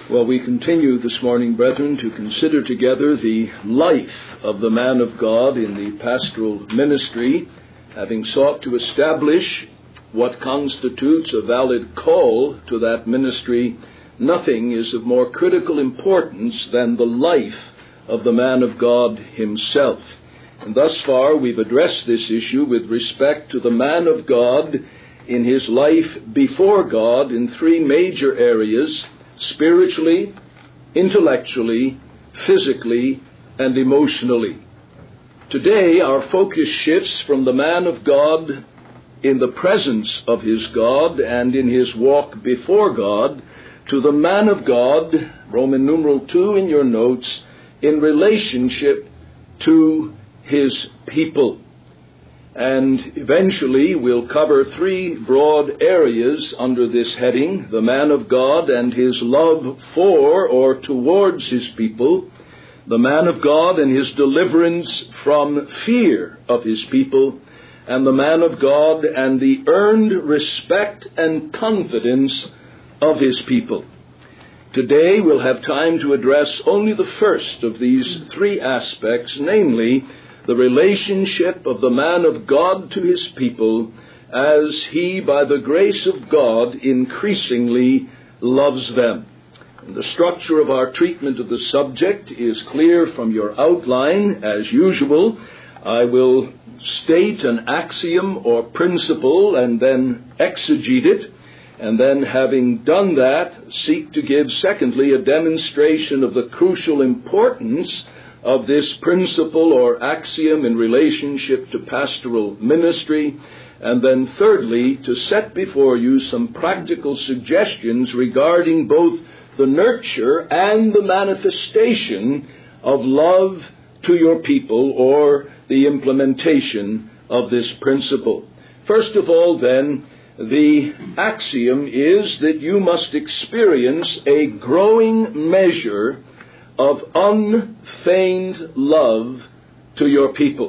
Well, we continue this morning, brethren, to consider together the life of the man of God in the pastoral ministry, having sought to establish what constitutes a valid call to that ministry. Nothing is of more critical importance than the life of the man of God himself. And thus far, we've addressed this issue with respect to the man of God in his life before God in three major areas: spiritually, intellectually, physically, and emotionally. Today, our focus shifts from the man of God in the presence of his God and in his walk before God to the man of God, Roman numeral 2 in your notes, in relationship to his people. And eventually we'll cover three broad areas under this heading: the man of God and his love for or towards his people, the man of God and his deliverance from fear of his people, and the man of God and the earned respect and confidence of his people. Today we'll have time to address only the first of these three aspects, namely the relationship of the man of God to his people as he, by the grace of God, increasingly loves them. And the structure of our treatment of the subject is clear from your outline. As usual, I will state an axiom or principle and then exegete it, and then, having done that, seek to give, secondly, a demonstration of the crucial importance of this principle or axiom in relationship to pastoral ministry, and then thirdly, to set before you some practical suggestions regarding both the nurture and the manifestation of love to your people, or the implementation of this principle. First of all, then, the axiom is that you must experience a growing measure of unfeigned love to your people.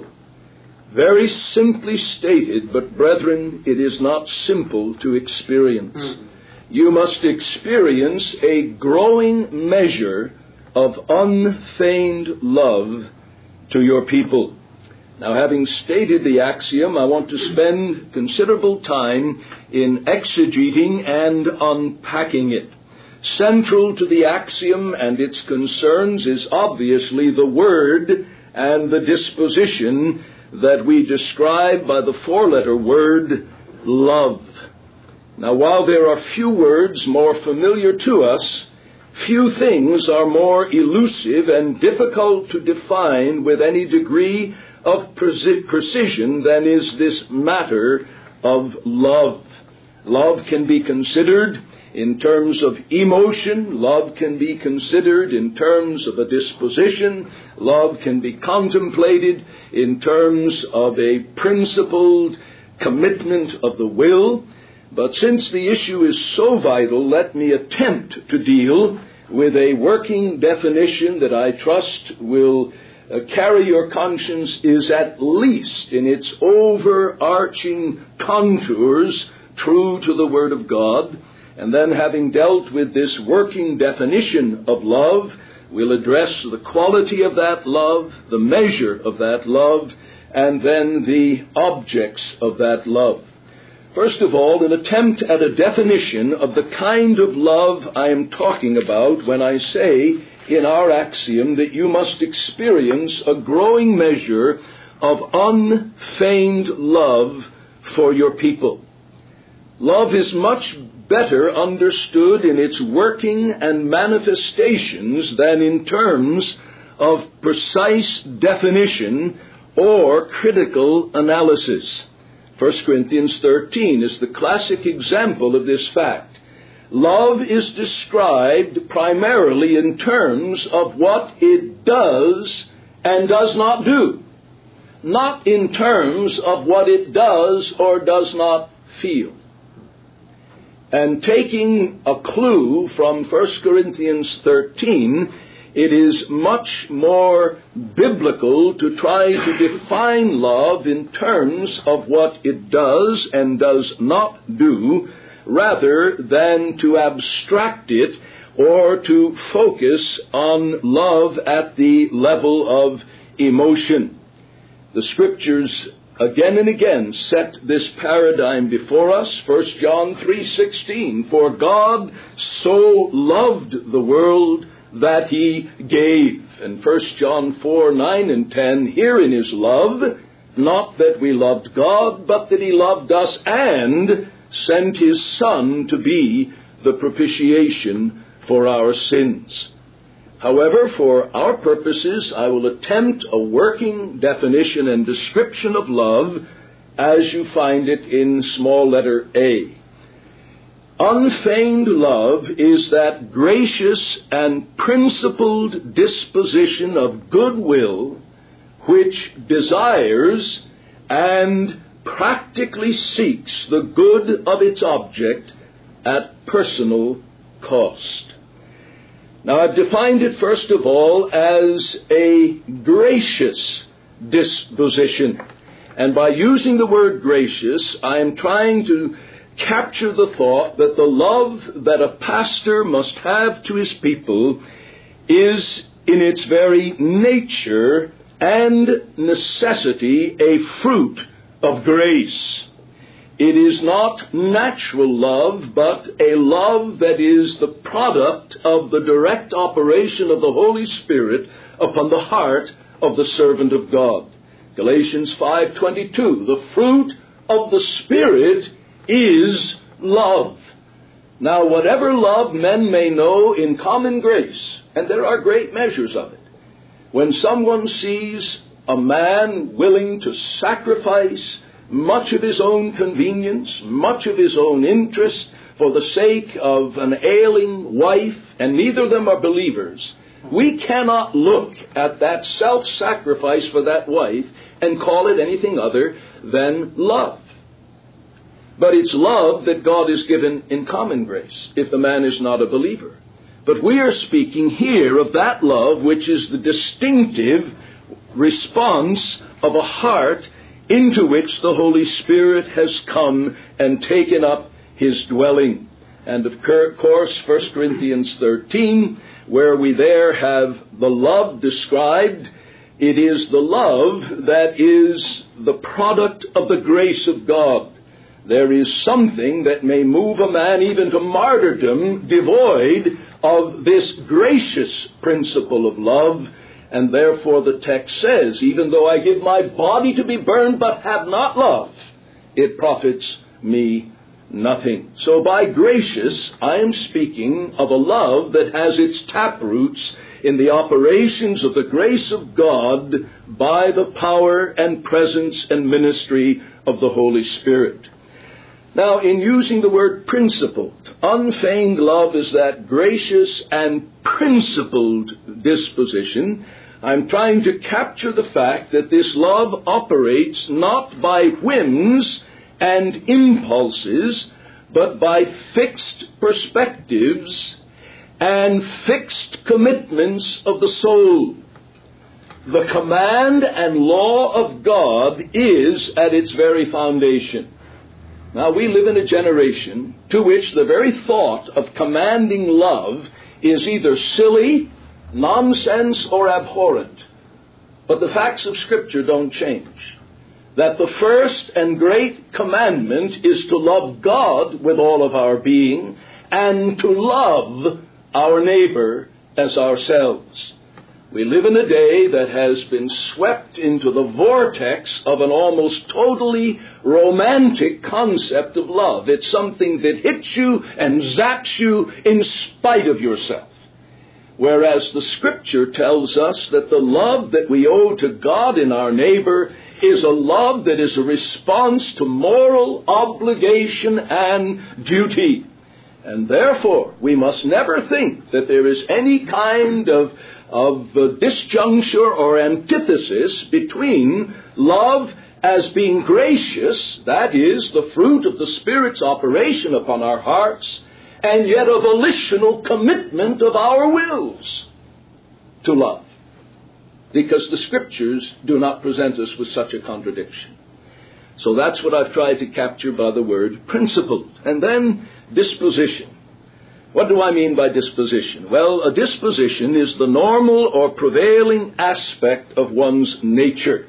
Very simply stated, but brethren, it is not simple to experience. You must experience a growing measure of unfeigned love to your people. Now, having stated the axiom, I want to spend considerable time in exegeting and unpacking it. Central to the axiom and its concerns is obviously the word and the disposition that we describe by the four-letter word, love. Now, while there are few words more familiar to us, few things are more elusive and difficult to define with any degree of precision than is this matter of love. Love can be considered in terms of emotion. Love can be considered in terms of a disposition. Love can be contemplated in terms of a principled commitment of the will. But since the issue is so vital, let me attempt to deal with a working definition that I trust will carry your conscience, is at least in its overarching contours true to the Word of God. And then, having dealt with this working definition of love, we'll address the quality of that love, the measure of that love, and then the objects of that love. First of all, an attempt at a definition of the kind of love I am talking about when I say in our axiom that you must experience a growing measure of unfeigned love for your people. Love is much better understood in its working and manifestations than in terms of precise definition or critical analysis. 1 Corinthians 13 is the classic example of this fact. Love is described primarily in terms of what it does and does not do, not in terms of what it does or does not feel. And taking a clue from 1 Corinthians 13, it is much more biblical to try to define love in terms of what it does and does not do, rather than to abstract it or to focus on love at the level of emotion. The Scriptures again and again set this paradigm before us. 1 John 3:16, for God so loved the world that he gave. And 1 John 4:9 and 10, herein is love, not that we loved God, but that he loved us and sent his Son to be the propitiation for our sins. However, for our purposes, I will attempt a working definition and description of love as you find it in small letter A. Unfeigned love is that gracious and principled disposition of goodwill which desires and practically seeks the good of its object at personal cost. Now, I've defined it, first of all, as a gracious disposition. And by using the word gracious, I am trying to capture the thought that the love that a pastor must have to his people is, in its very nature and necessity, a fruit of grace. It is not natural love, but a love that is the product of the direct operation of the Holy Spirit upon the heart of the servant of God. Galatians 5:22, the fruit of the Spirit is love. Now, whatever love men may know in common grace, and there are great measures of it, when someone sees a man willing to sacrifice much of his own convenience, much of his own interest for the sake of an ailing wife, and neither of them are believers, we cannot look at that self-sacrifice for that wife and call it anything other than love. But it's love that God has given in common grace, if the man is not a believer. But we are speaking here of that love which is the distinctive response of a heart into which the Holy Spirit has come and taken up his dwelling. And of course, 1 Corinthians 13, where we there have the love described, it is the love that is the product of the grace of God. There is something that may move a man even to martyrdom devoid of this gracious principle of love. And therefore the text says, even though I give my body to be burned but have not love, it profits me nothing. So by gracious, I am speaking of a love that has its taproots in the operations of the grace of God by the power and presence and ministry of the Holy Spirit. Now, in using the word principled, unfeigned love is that gracious and principled disposition. I'm trying to capture the fact that this love operates not by whims and impulses, but by fixed perspectives and fixed commitments of the soul. The command and law of God is at its very foundation. Now, we live in a generation to which the very thought of commanding love is either silly, nonsense, or abhorrent. But the facts of Scripture don't change. That the first and great commandment is to love God with all of our being and to love our neighbor as ourselves. We live in a day that has been swept into the vortex of an almost totally romantic concept of love. It's something that hits you and zaps you in spite of yourself. Whereas the Scripture tells us that the love that we owe to God in our neighbor is a love that is a response to moral obligation and duty. And therefore, we must never think that there is any kind of disjuncture or antithesis between love as being gracious, that is, the fruit of the Spirit's operation upon our hearts, and yet a volitional commitment of our wills to love. Because the Scriptures do not present us with such a contradiction. So that's what I've tried to capture by the word principled. And then disposition. What do I mean by disposition? Well, a disposition is the normal or prevailing aspect of one's nature.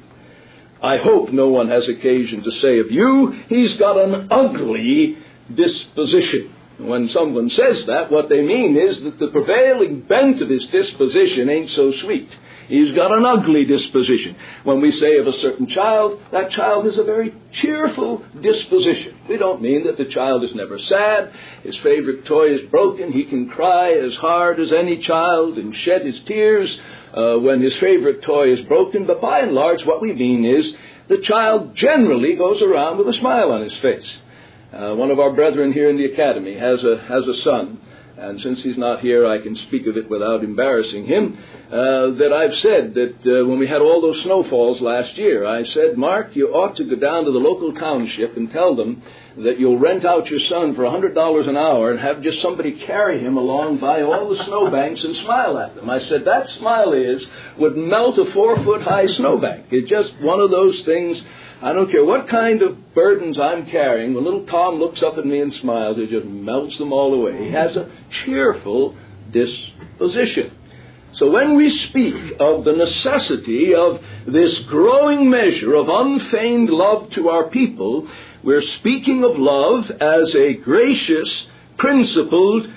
I hope no one has occasion to say of you, he's got an ugly disposition. When someone says that, what they mean is that the prevailing bent of his disposition ain't so sweet. He's got an ugly disposition. When we say of a certain child, that child has a very cheerful disposition. We don't mean that the child is never sad. His favorite toy is broken. He can cry as hard as any child and shed his tears when his favorite toy is broken. But by and large, what we mean is the child generally goes around with a smile on his face. One of our brethren here in the academy has a son. And since he's not here, I can speak of it without embarrassing him, that I've said that when we had all those snowfalls last year, I said, Mark, you ought to go down to the local township and tell them that you'll rent out your son for $100 an hour and have just somebody carry him along by all the snowbanks and smile at them. I said, that smile would melt a 4-foot-high snowbank. It's just one of those things. I don't care what kind of burdens I'm carrying. When little Tom looks up at me and smiles, it just melts them all away. He has a cheerful disposition. So when we speak of the necessity of this growing measure of unfeigned love to our people, we're speaking of love as a gracious, principled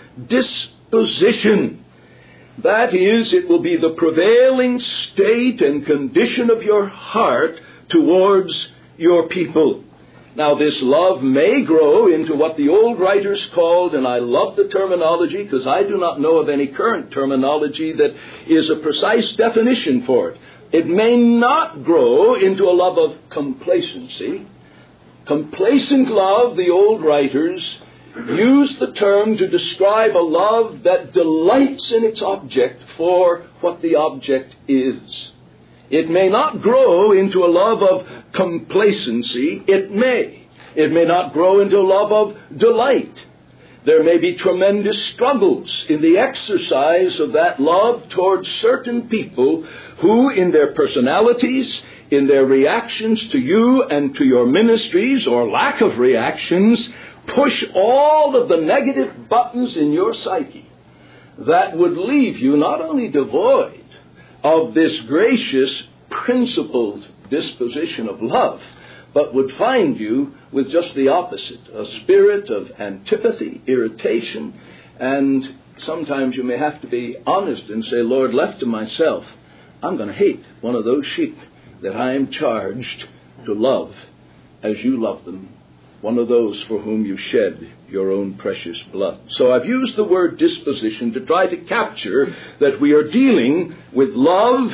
disposition. That is, it will be the prevailing state and condition of your heart towards your people. Now, this love may grow into what the old writers called, and I love the terminology because I do not know of any current terminology that is a precise definition for it. It may not grow into a love of complacency. Complacent love, the old writers use the term to describe a love that delights in its object for what the object is. It may not grow into a love of complacency. It may not grow into a love of delight. There may be tremendous struggles in the exercise of that love towards certain people who, in their personalities, in their reactions to you and to your ministries, or lack of reactions, push all of the negative buttons in your psyche that would leave you not only devoid of this gracious, principled disposition of love, but would find you with just the opposite, a spirit of antipathy, irritation, and sometimes you may have to be honest and say, Lord, left to myself, I'm going to hate one of those sheep that I am charged to love as you love them, one of those for whom you shed your own precious blood. So I've used the word disposition to try to capture that we are dealing with love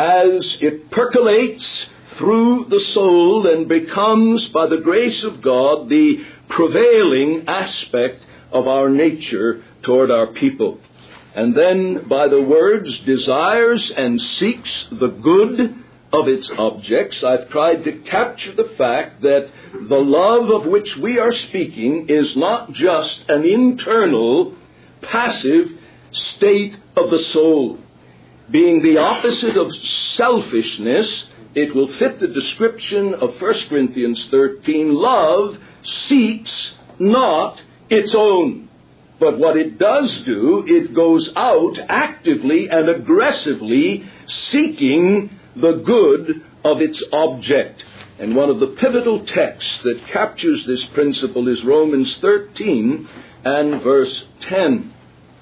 as it percolates through the soul and becomes, by the grace of God, the prevailing aspect of our nature toward our people. And then, by the words, desires and seeks the good of its objects, I've tried to capture the fact that the love of which we are speaking is not just an internal, passive state of the soul. Being the opposite of selfishness, it will fit the description of 1 Corinthians 13. Love seeks not its own. But what it does do, it goes out actively and aggressively seeking the good of its object. And one of the pivotal texts that captures this principle is Romans 13 and verse 10.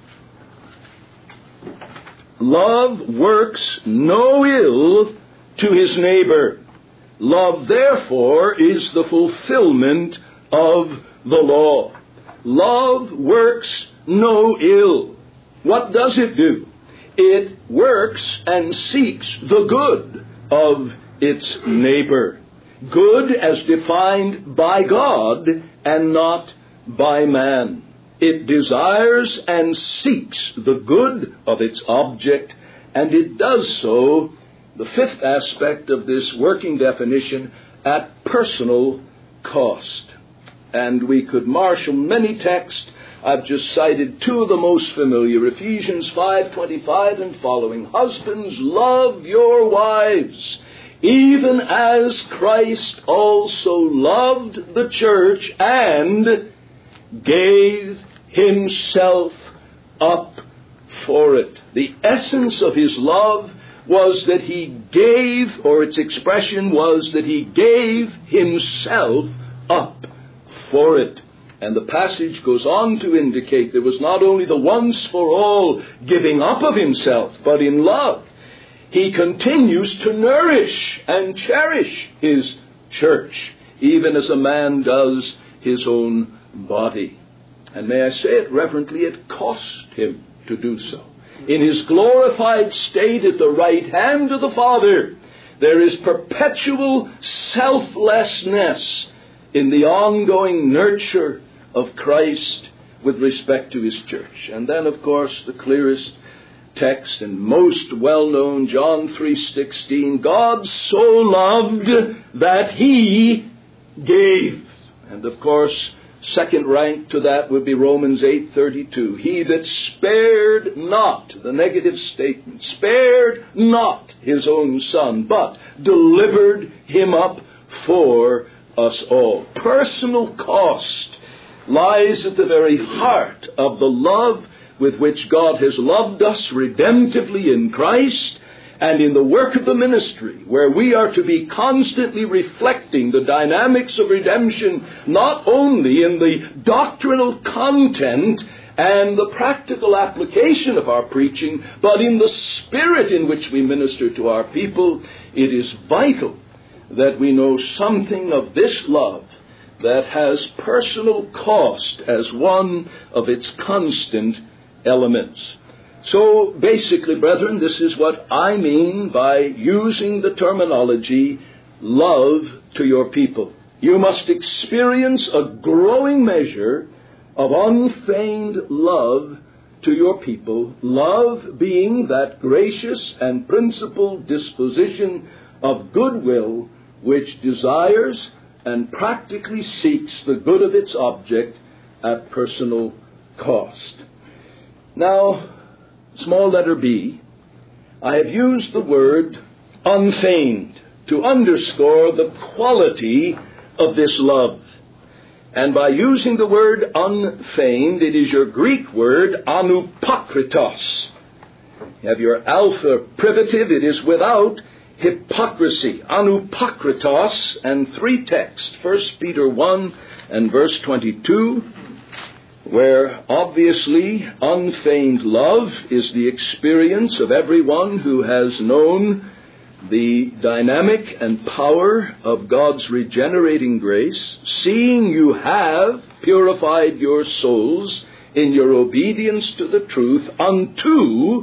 Love works no ill to his neighbor. Love, therefore, is the fulfillment of the law. Love works no ill. What does it do? It works and seeks the good of its neighbor. Good as defined by God and not by man. It desires and seeks the good of its object, and it does so, the fifth aspect of this working definition, at personal cost. And we could marshal many texts. I've just cited two of the most familiar, Ephesians 5:25 and following. Husbands, love your wives, even as Christ also loved the church and gave himself up for it. The essence of his love was that he gave, or its expression was that he gave himself up for it. And the passage goes on to indicate there was not only the once for all giving up of himself, but in love he continues to nourish and cherish his church, even as a man does his own body. And may I say it reverently, it cost him to do so. In his glorified state at the right hand of the Father, there is perpetual selflessness in the ongoing nurture of Christ with respect to his church. And then, of course, the clearest text and most well-known, John 3:16, God so loved that he gave. And, of course, second rank to that would be Romans 8:32. He that spared not, the negative statement, spared not his own Son, but delivered him up for us all. Personal cost lies at the very heart of the love with which God has loved us redemptively in Christ, and in the work of the ministry, where we are to be constantly reflecting the dynamics of redemption, not only in the doctrinal content and the practical application of our preaching, but in the spirit in which we minister to our people. It is vital that we know something of this love that has personal cost as one of its constant elements. So basically, brethren, this is what I mean by using the terminology love to your people. You must experience a growing measure of unfeigned love to your people, love being that gracious and principled disposition of goodwill which desires and practically seeks the good of its object at personal cost. Now, small letter B, I have used the word unfeigned to underscore the quality of this love. And by using the word unfeigned, it is your Greek word anupokritos. You have your alpha privative, it is without hypocrisy. Anupokritos, and three texts. 1 Peter 1 and verse 22, where obviously unfeigned love is the experience of everyone who has known the dynamic and power of God's regenerating grace, seeing you have purified your souls in your obedience to the truth unto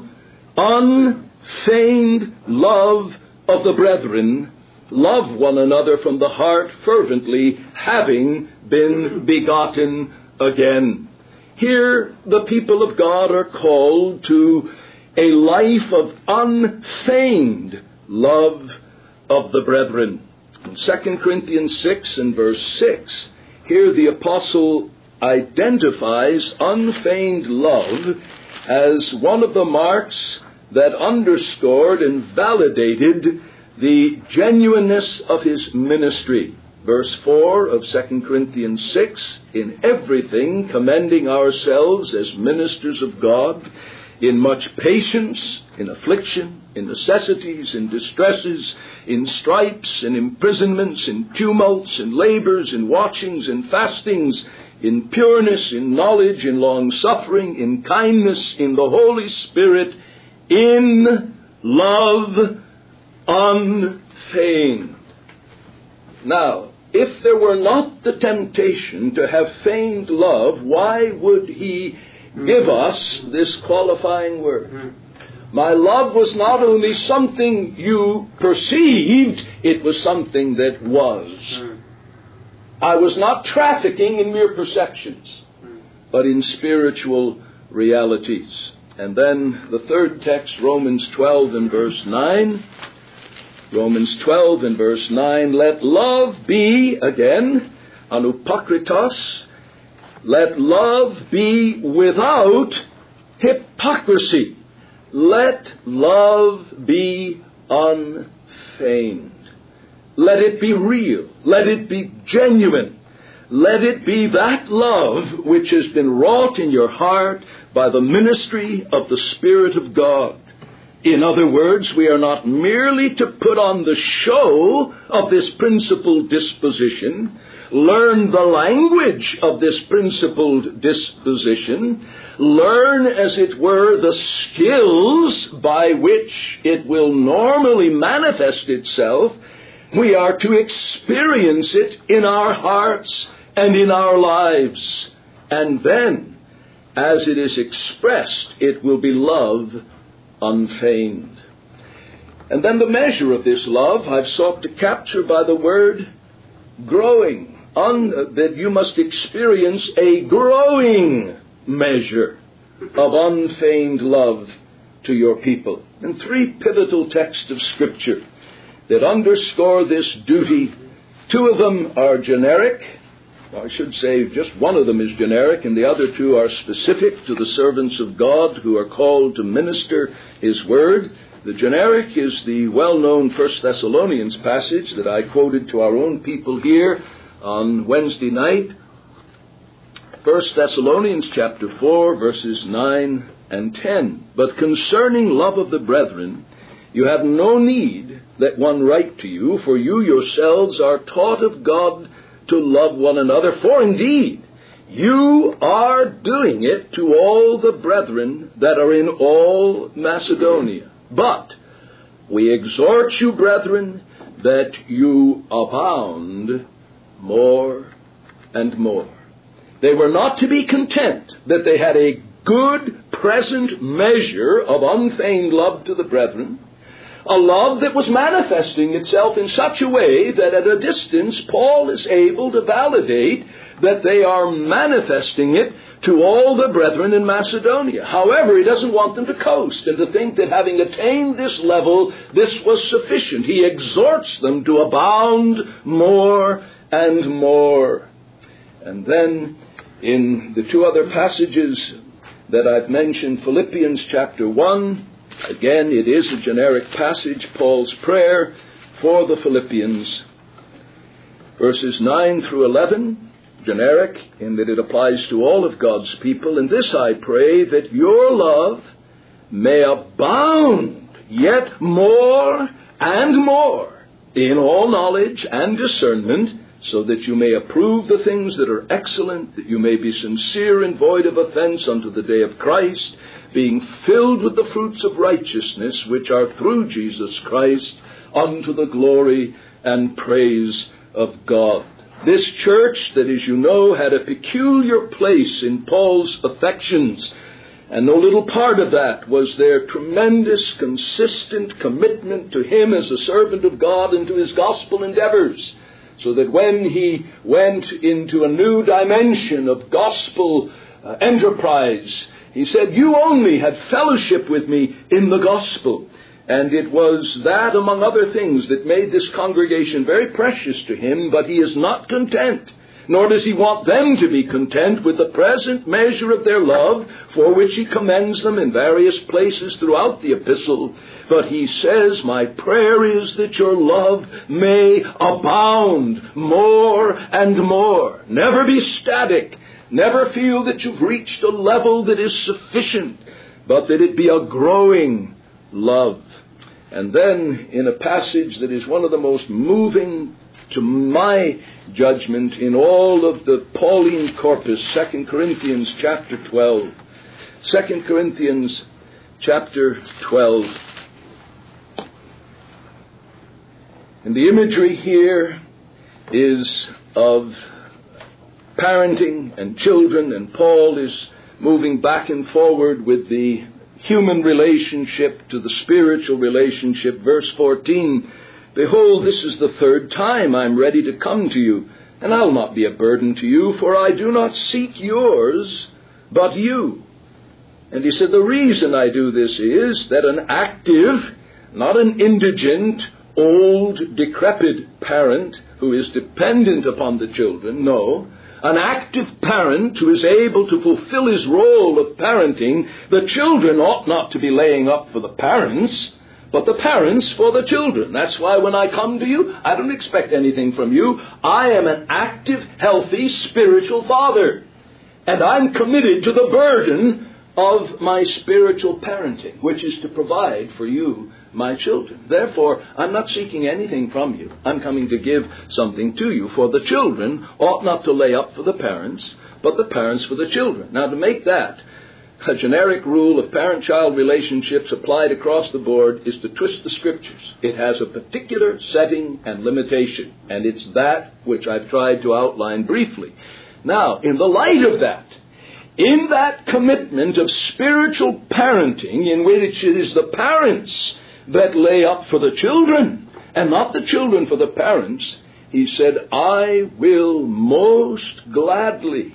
unfeigned love of the brethren. Love one another from the heart fervently, having been begotten again. Here the people of God are called to a life of unfeigned love of the brethren. In 2 Corinthians 6 and verse 6, here the apostle identifies unfeigned love as one of the marks that underscored and validated the genuineness of his ministry. Verse 4 of 2 Corinthians 6, in everything commending ourselves as ministers of God, in much patience, in affliction, in necessities, in distresses, in stripes, in imprisonments, in tumults, in labors, in watchings, in fastings, in pureness, in knowledge, in long-suffering, in kindness, in the Holy Spirit, in love unfeigned. Now, if there were not the temptation to have feigned love, why would he give us this qualifying word? My love was not only something you perceived, it was something that was. I was not trafficking in mere perceptions, but in spiritual realities. And then the third text, Romans 12 and verse 9. Romans 12 and verse 9, let love be, again, anupokritos, let love be without hypocrisy. Let love be unfeigned. Let it be real. Let it be genuine. let it be that love which has been wrought in your heart by the ministry of the Spirit of God. In other words, we are not merely to put on the show of this principled disposition, learn the language of this principled disposition, learn, as it were, the skills by which it will normally manifest itself. We are to experience it in our hearts and in our lives. And then, as it is expressed, it will be love unfeigned. And then the measure of this love I've sought to capture by the word growing. That you must experience a growing measure of unfeigned love to your people. And three pivotal texts of Scripture that underscore this duty. Two of them are generic. I should say just one of them is generic, and the other two are specific to the servants of God who are called to minister His Word. The generic is the well-known 1 Thessalonians passage that I quoted to our own people here on Wednesday night. 1 Thessalonians chapter 4, verses 9 and 10. But concerning love of the brethren, you have no need that one write to you, for you yourselves are taught of God to love one another. For indeed, you are doing it to all the brethren that are in all Macedonia. But we exhort you, brethren, that you abound more and more. They were not to be content that they had a good present measure of unfeigned love to the brethren, a love that was manifesting itself in such a way that at a distance Paul is able to validate that they are manifesting it to all the brethren in Macedonia. However, he doesn't want them to coast and to think that having attained this level, this was sufficient. He exhorts them to abound more and more. And then in the two other passages that I've mentioned, Philippians chapter 1, again it is a generic passage, Paul's prayer for the Philippians. Verses 9 through 11, generic in that it applies to all of God's people. And this I pray, that your love may abound yet more and more in all knowledge and discernment, so that you may approve the things that are excellent, that you may be sincere and void of offense unto the day of Christ, being filled with the fruits of righteousness, which are through Jesus Christ, unto the glory and praise of God. This church that, as you know, had a peculiar place in Paul's affections, and no little part of that was their tremendous, consistent commitment to him as a servant of God and to his gospel endeavors. So that when he went into a new dimension of gospel enterprise, he said, you only had fellowship with me in the gospel. And it was that, among other things, that made this congregation very precious to him. But he is not content, nor does he want them to be content with the present measure of their love, for which he commends them in various places throughout the epistle. But he says, my prayer is that your love may abound more and more. Never be static. Never feel that you've reached a level that is sufficient, but that it be a growing love. And then, in a passage that is one of the most moving, to my judgment, in all of the Pauline corpus, 2 Corinthians chapter 12. 2 Corinthians chapter 12. And the imagery here is of parenting and children, and Paul is moving back and forward with the human relationship to the spiritual relationship. Verse 14, behold, this is the third time I'm ready to come to you, and I'll not be a burden to you, for I do not seek yours, but you. And he said, the reason I do this is that an active, not an indigent, old, decrepit parent who is dependent upon the children, no, an active parent who is able to fulfill his role of parenting, the children ought not to be laying up for the parents, but the parents for the children. That's why when I come to you, I don't expect anything from you. I am an active, healthy, spiritual father. And I'm committed to the burden of my spiritual parenting, which is to provide for you, my children. Therefore, I'm not seeking anything from you. I'm coming to give something to you. For the children ought not to lay up for the parents, but the parents for the children. Now, to make that a generic rule of parent-child relationships applied across the board is to twist the Scriptures. It has a particular setting and limitation, and it's that which I've tried to outline briefly. Now, in the light of that, in that commitment of spiritual parenting in which it is the parents that lay up for the children and not the children for the parents, he said, I will most gladly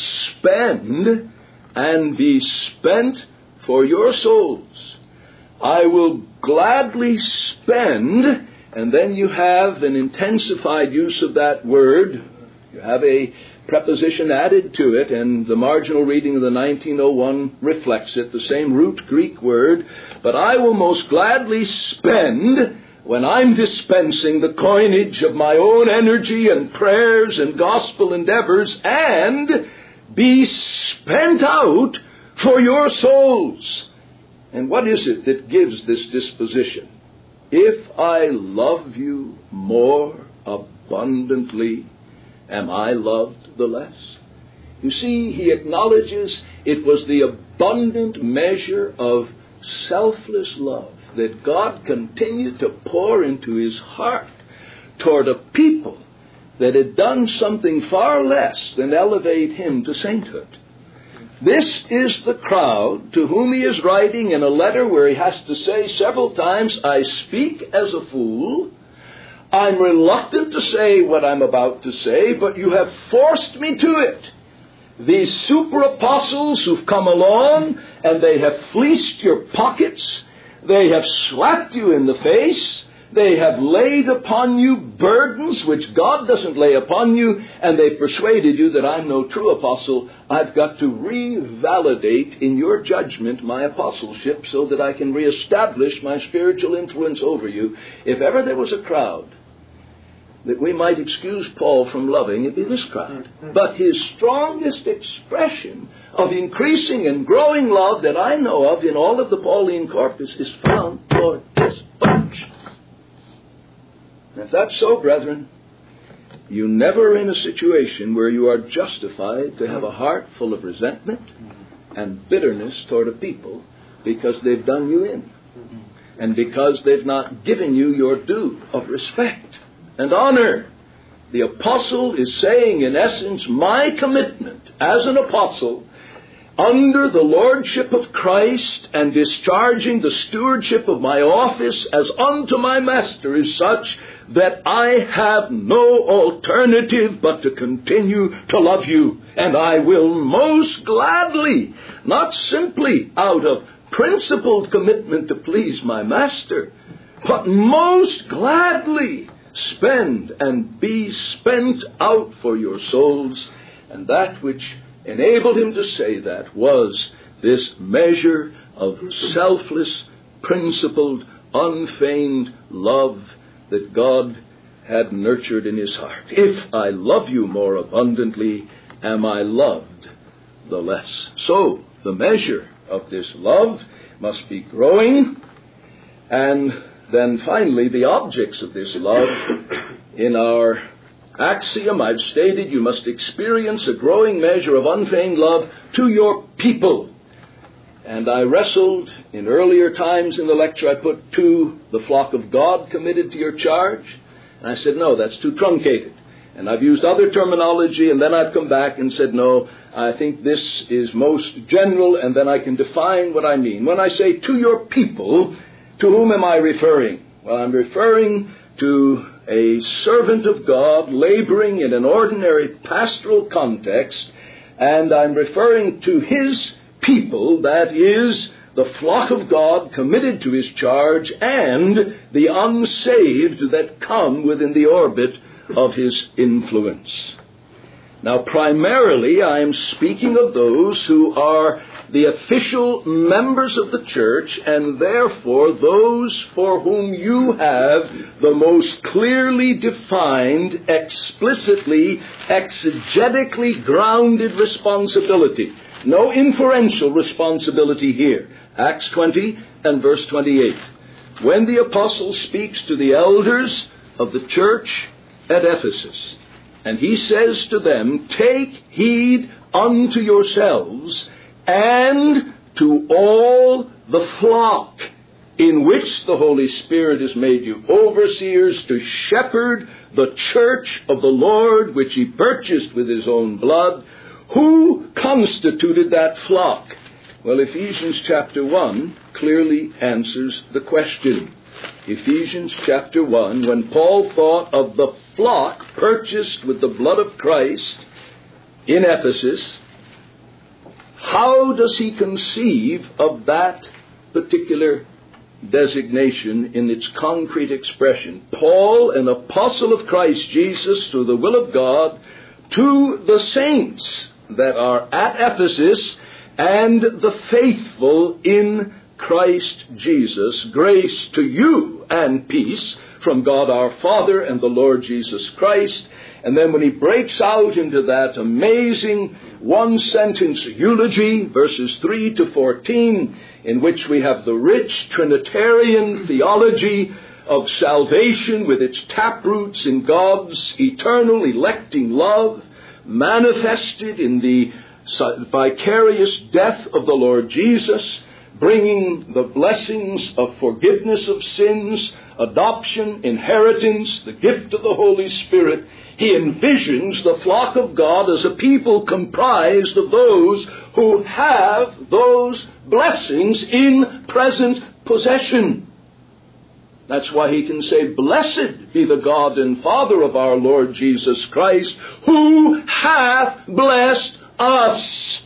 spend and be spent for your souls. I will gladly spend, and then you have an intensified use of that word. You have a preposition added to it, and the marginal reading of the 1901 reflects it, the same root Greek word. But I will most gladly spend, when I'm dispensing the coinage of my own energy and prayers and gospel endeavors, and be spent out for your souls. And what is it that gives this disposition? If I love you more abundantly, am I loved the less? You see, he acknowledges it was the abundant measure of selfless love that God continued to pour into his heart toward a people that had done something far less than elevate him to sainthood. This is the crowd to whom he is writing in a letter where he has to say several times, I speak as a fool. I'm reluctant to say what I'm about to say, but you have forced me to it. These super apostles who've come along and they have fleeced your pockets, they have slapped you in the face, they have laid upon you burdens which God doesn't lay upon you, and they've persuaded you that I'm no true apostle. I've got to revalidate in your judgment my apostleship so that I can reestablish my spiritual influence over you. If ever there was a crowd that we might excuse Paul from loving, it'd be this crowd. But his strongest expression of increasing and growing love that I know of in all of the Pauline corpus is found toward this bunch. If that's so, brethren, you never are in a situation where you are justified to have a heart full of resentment and bitterness toward a people because they've done you in and because they've not given you your due of respect and honor. The apostle is saying, in essence, my commitment as an apostle under the lordship of Christ and discharging the stewardship of my office as unto my master is such that I have no alternative but to continue to love you. And I will most gladly, not simply out of principled commitment to please my master, but most gladly spend and be spent out for your souls. And that which enabled him to say that was this measure of selfless, principled, unfeigned love that God had nurtured in his heart. If I love you more abundantly, am I loved the less? So, the measure of this love must be growing, and then finally the objects of this love. In our axiom, I've stated you must experience a growing measure of unfeigned love to your people. And I wrestled in earlier times in the lecture, I put to the flock of God committed to your charge. And I said, no, that's too truncated. And I've used other terminology, and then I've come back and said, no, I think this is most general, and then I can define what I mean. When I say to your people, to whom am I referring? Well, I'm referring to a servant of God laboring in an ordinary pastoral context, and I'm referring to his people, that is, the flock of God committed to his charge, and the unsaved that come within the orbit of his influence. Now, primarily, I am speaking of those who are the official members of the church, and therefore those for whom you have the most clearly defined, explicitly, exegetically grounded responsibility. No inferential responsibility here. Acts 20 and verse 28. When the apostle speaks to the elders of the church at Ephesus, and he says to them, "Take heed unto yourselves and to all the flock in which the Holy Spirit has made you overseers to shepherd the church of the Lord, which he purchased with his own blood." Who constituted that flock? Well, Ephesians chapter 1 clearly answers the question. Ephesians chapter 1, when Paul thought of the flock purchased with the blood of Christ in Ephesus, how does he conceive of that particular designation in its concrete expression? Paul, an apostle of Christ Jesus through the will of God, to the saints that are at Ephesus and the faithful in Christ Jesus, grace to you and peace from God our Father and the Lord Jesus Christ. And then when he breaks out into that amazing one-sentence eulogy, verses 3 to 14, in which we have the rich Trinitarian theology of salvation with its taproots in God's eternal electing love, manifested in the vicarious death of the Lord Jesus, bringing the blessings of forgiveness of sins, adoption, inheritance, the gift of the Holy Spirit, he envisions the flock of God as a people comprised of those who have those blessings in present possession. That's why he can say, "Blessed be the God and Father of our Lord Jesus Christ, who hath blessed us."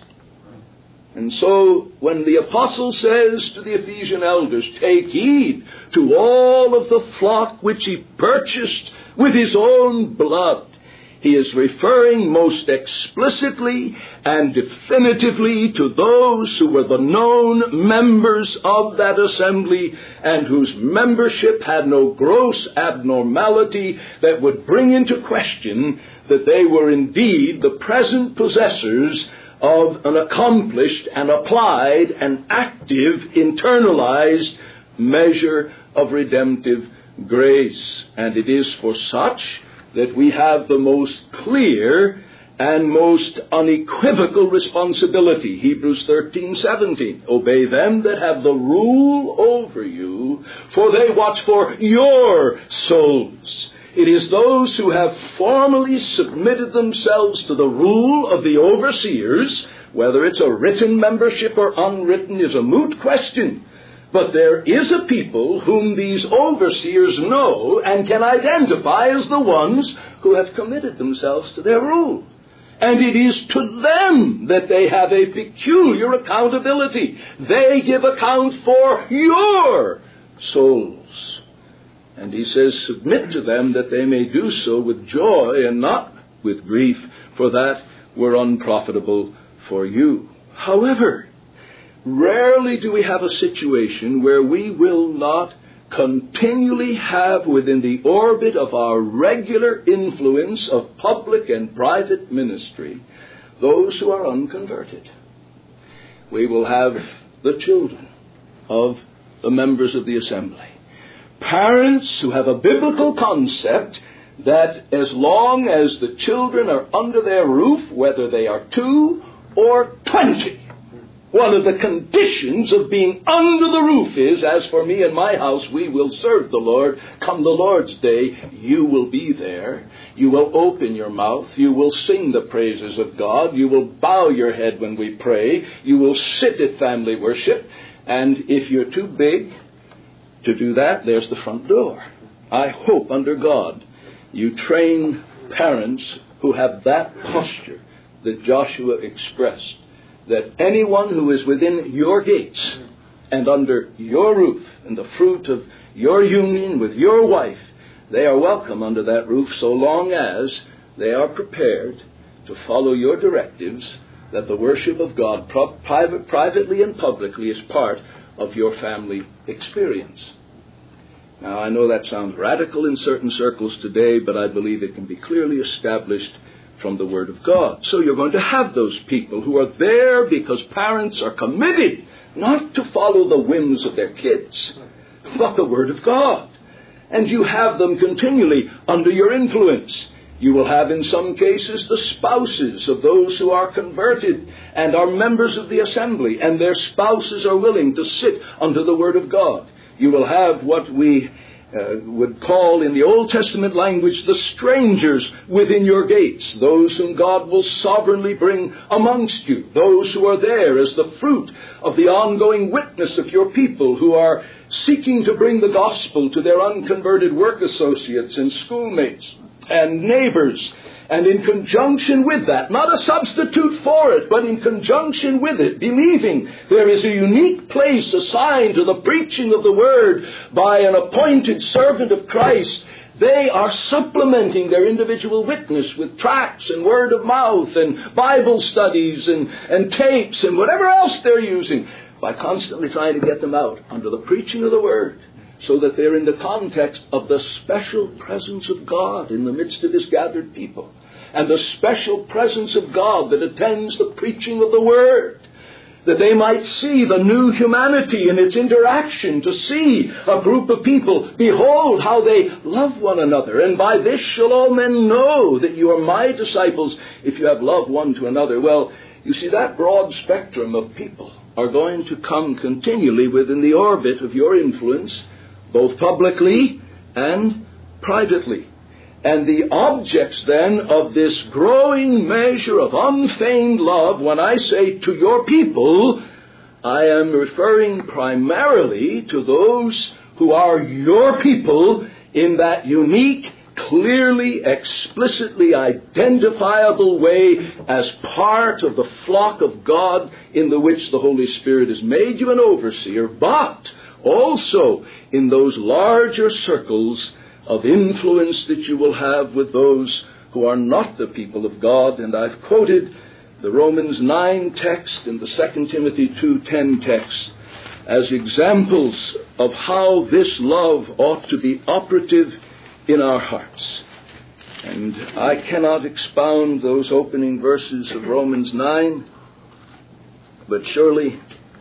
And so, when the apostle says to the Ephesian elders, "Take heed to all of the flock which he purchased with his own blood," he is referring most explicitly and definitively to those who were the known members of that assembly and whose membership had no gross abnormality that would bring into question that they were indeed the present possessors of an accomplished and applied and active, internalized measure of redemptive grace. And it is for such that we have the most clear and most unequivocal responsibility. Hebrews 13:17. "Obey them that have the rule over you, for they watch for your souls." It is those who have formally submitted themselves to the rule of the overseers, whether it's a written membership or unwritten is a moot question. But there is a people whom these overseers know and can identify as the ones who have committed themselves to their rule. And it is to them that they have a peculiar accountability. They give account for your souls. And he says, "Submit to them that they may do so with joy and not with grief, for that were unprofitable for you." However, rarely do we have a situation where we will not continually have within the orbit of our regular influence of public and private ministry those who are unconverted. We will have the children of the members of the assembly. Parents who have a biblical concept that as long as the children are under their roof, whether they are 2 or 20, one of the conditions of being under the roof is, "As for me and my house, we will serve the Lord. Come the Lord's day, you will be there. You will open your mouth. You will sing the praises of God. You will bow your head when we pray. You will sit at family worship. And if you're too big to do that, there's the front door." I hope under God you train parents who have that posture that Joshua expressed, that anyone who is within your gates and under your roof and the fruit of your union with your wife, they are welcome under that roof so long as they are prepared to follow your directives that the worship of God, privately and publicly, is part of your family experience. Now, I know that sounds radical in certain circles today, but I believe it can be clearly established from the Word of God. So you're going to have those people who are there because parents are committed not to follow the whims of their kids, but the Word of God. And you have them continually under your influence. You will have in some cases the spouses of those who are converted and are members of the assembly, and their spouses are willing to sit under the Word of God. You will have what we would call in the Old Testament language the strangers within your gates, those whom God will sovereignly bring amongst you, those who are there as the fruit of the ongoing witness of your people who are seeking to bring the gospel to their unconverted work associates and schoolmates and neighbors. And in conjunction with that, not a substitute for it, but in conjunction with it, believing there is a unique place assigned to the preaching of the Word by an appointed servant of Christ, they are supplementing their individual witness with tracts and word of mouth and Bible studies and tapes and whatever else they're using by constantly trying to get them out under the preaching of the Word, so that they're in the context of the special presence of God in the midst of His gathered people, and the special presence of God that attends the preaching of the Word, that they might see the new humanity in its interaction, to see a group of people, behold how they love one another, and by this shall all men know that you are my disciples, if you have love one to another. Well, you see, that broad spectrum of people are going to come continually within the orbit of your influence, both publicly and privately. And the objects then of this growing measure of unfeigned love, when I say to your people, I am referring primarily to those who are your people in that unique, clearly, explicitly identifiable way as part of the flock of God in the which the Holy Spirit has made you an overseer, but also in those larger circles of influence that you will have with those who are not the people of God. And I've quoted the Romans 9 text and the 2 Timothy 2:10 text as examples of how this love ought to be operative in our hearts. And I cannot expound those opening verses of Romans 9, but surely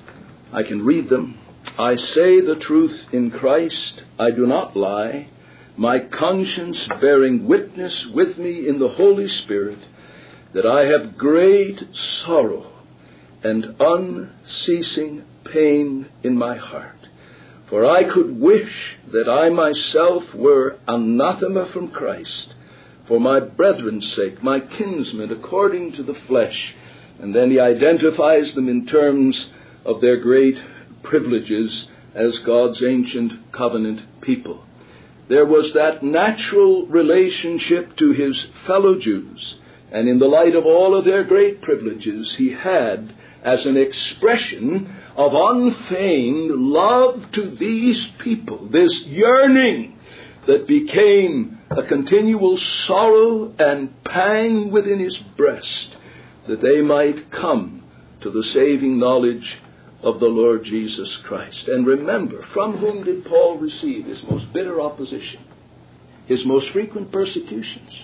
I can read them. I say the truth in Christ, I do not lie, my conscience bearing witness with me in the Holy Spirit, that I have great sorrow and unceasing pain in my heart. For I could wish that I myself were anathema from Christ, for my brethren's sake, my kinsmen according to the flesh. And then he identifies them in terms of their great privileges as God's ancient covenant people. There was that natural relationship to his fellow Jews, and in the light of all of their great privileges, he had, as an expression of unfeigned love to these people, this yearning that became a continual sorrow and pang within his breast, that they might come to the saving knowledge of the Lord Jesus Christ. And remember, from whom did Paul receive his most bitter opposition, his most frequent persecutions?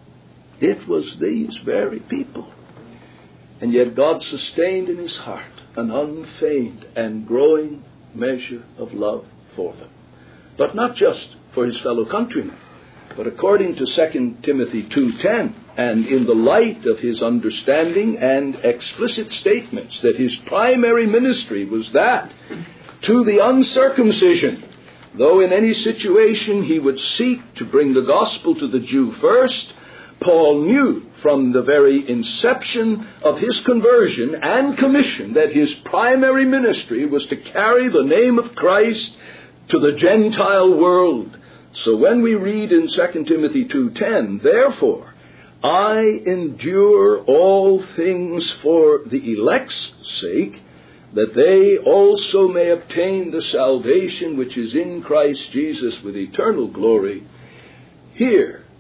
It was these very people. And yet God sustained in his heart an unfeigned and growing measure of love for them. But not just for his fellow countrymen, but according to 2 Timothy 2:10, and in the light of his understanding and explicit statements that his primary ministry was that to the uncircumcision, though in any situation he would seek to bring the gospel to the Jew first, Paul knew from the very inception of his conversion and commission that his primary ministry was to carry the name of Christ to the Gentile world. So when we read in 2 Timothy 2:10, therefore, I endure all things for the elect's sake, that they also may obtain the salvation which is in Christ Jesus with eternal glory. Here,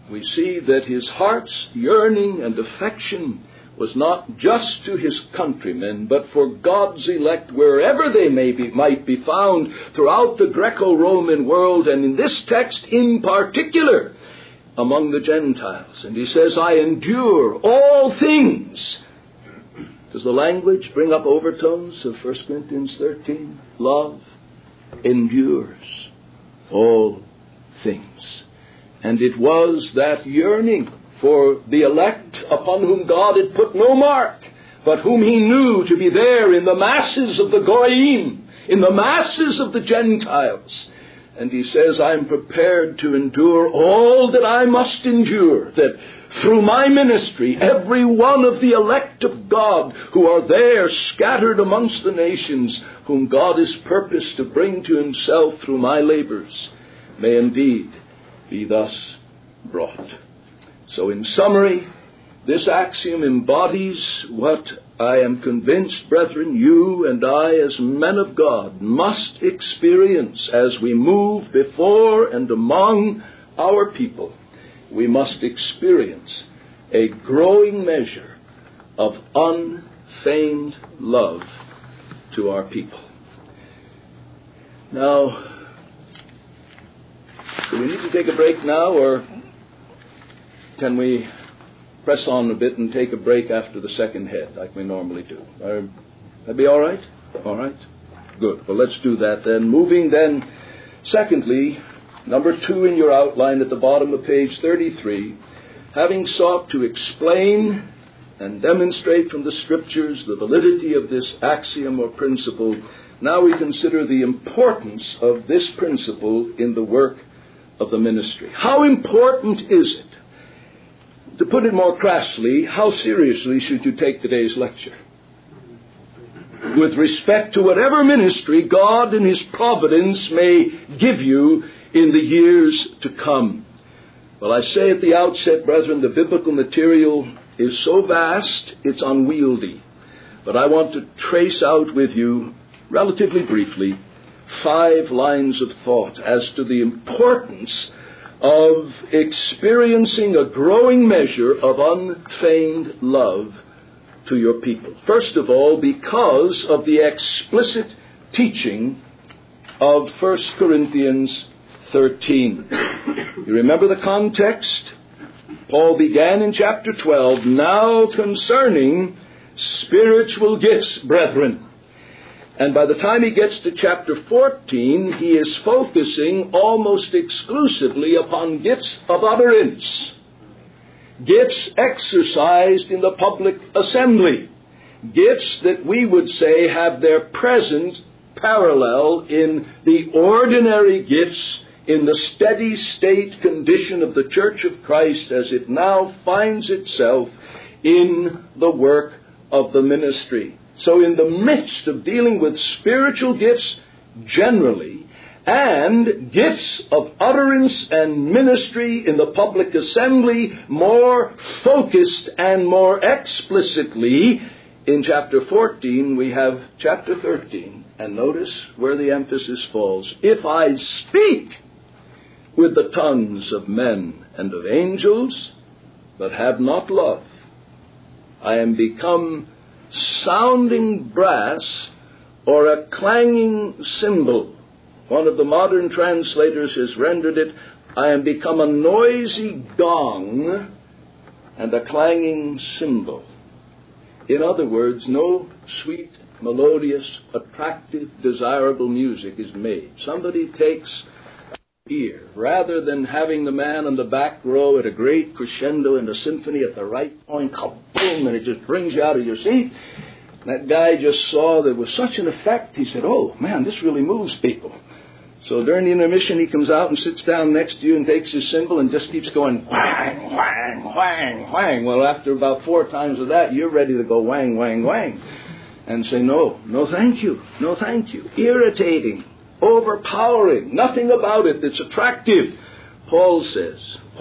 we see that his heart's yearning and affection was not just to his countrymen, but for God's elect wherever they might be found throughout the Greco-Roman world, and in this text in particular, among the Gentiles. And he says, I endure all things. Does the language bring up overtones of 1 Corinthians 13? Love endures all things. And it was that yearning for the elect upon whom God had put no mark, but whom he knew to be there in the masses of the Goyim, in the masses of the Gentiles. And he says, I'm prepared to endure all that I must endure, that through my ministry, every one of the elect of God who are there scattered amongst the nations, whom God has purposed to bring to himself through my labors, may indeed be thus brought. So in summary, this axiom embodies what I am convinced, brethren, you and I as men of God must experience as we move before and among our people. We must experience a growing measure of unfeigned love to our people. Now, do we need to take a break now, or can we press on a bit and take a break after the second head like we normally do? That'd be all right? All right? Good. Well, let's do that then. Moving then, secondly, number 2 in your outline at the bottom of page 33, having sought to explain and demonstrate from the Scriptures the validity of this axiom or principle, now we consider the importance of this principle in the work of the ministry. How important is it? To put it more crassly, how seriously should you take today's lecture? With respect to whatever ministry God in his providence may give you in the years to come. Well, I say at the outset, brethren, the biblical material is so vast, it's unwieldy. But I want to trace out with you, relatively briefly, 5 lines of thought as to the importance of experiencing a growing measure of unfeigned love to your people. First of all, because of the explicit teaching of 1 Corinthians 13. You remember the context? Paul began in chapter 12, now concerning spiritual gifts, brethren. And by the time he gets to chapter 14, he is focusing almost exclusively upon gifts of utterance. Gifts exercised in the public assembly. Gifts that we would say have their present parallel in the ordinary gifts in the steady state condition of the Church of Christ as it now finds itself in the work of the ministry. So in the midst of dealing with spiritual gifts generally, and gifts of utterance and ministry in the public assembly more focused and more explicitly, in chapter 14 we have chapter 13. And notice where the emphasis falls. If I speak with the tongues of men and of angels, but have not love, I am become sounding brass or a clanging cymbal. One of the modern translators has rendered it, I am become a noisy gong and a clanging cymbal. In other words, no sweet, melodious, attractive, desirable music is made. Somebody takes ear, rather than having the man on the back row at a great crescendo in the symphony at the right point, kaboom, and it just brings you out of your seat. That guy just saw there was such an effect, he said, oh man, this really moves people. So during the intermission he comes out and sits down next to you and takes his cymbal and just keeps going whang, whang, whang, whang. Well, after about 4 times of that, you're ready to go whang, whang, whang. And say, no thank you, no thank you. Irritating, overpowering, nothing about it that's attractive. Paul says,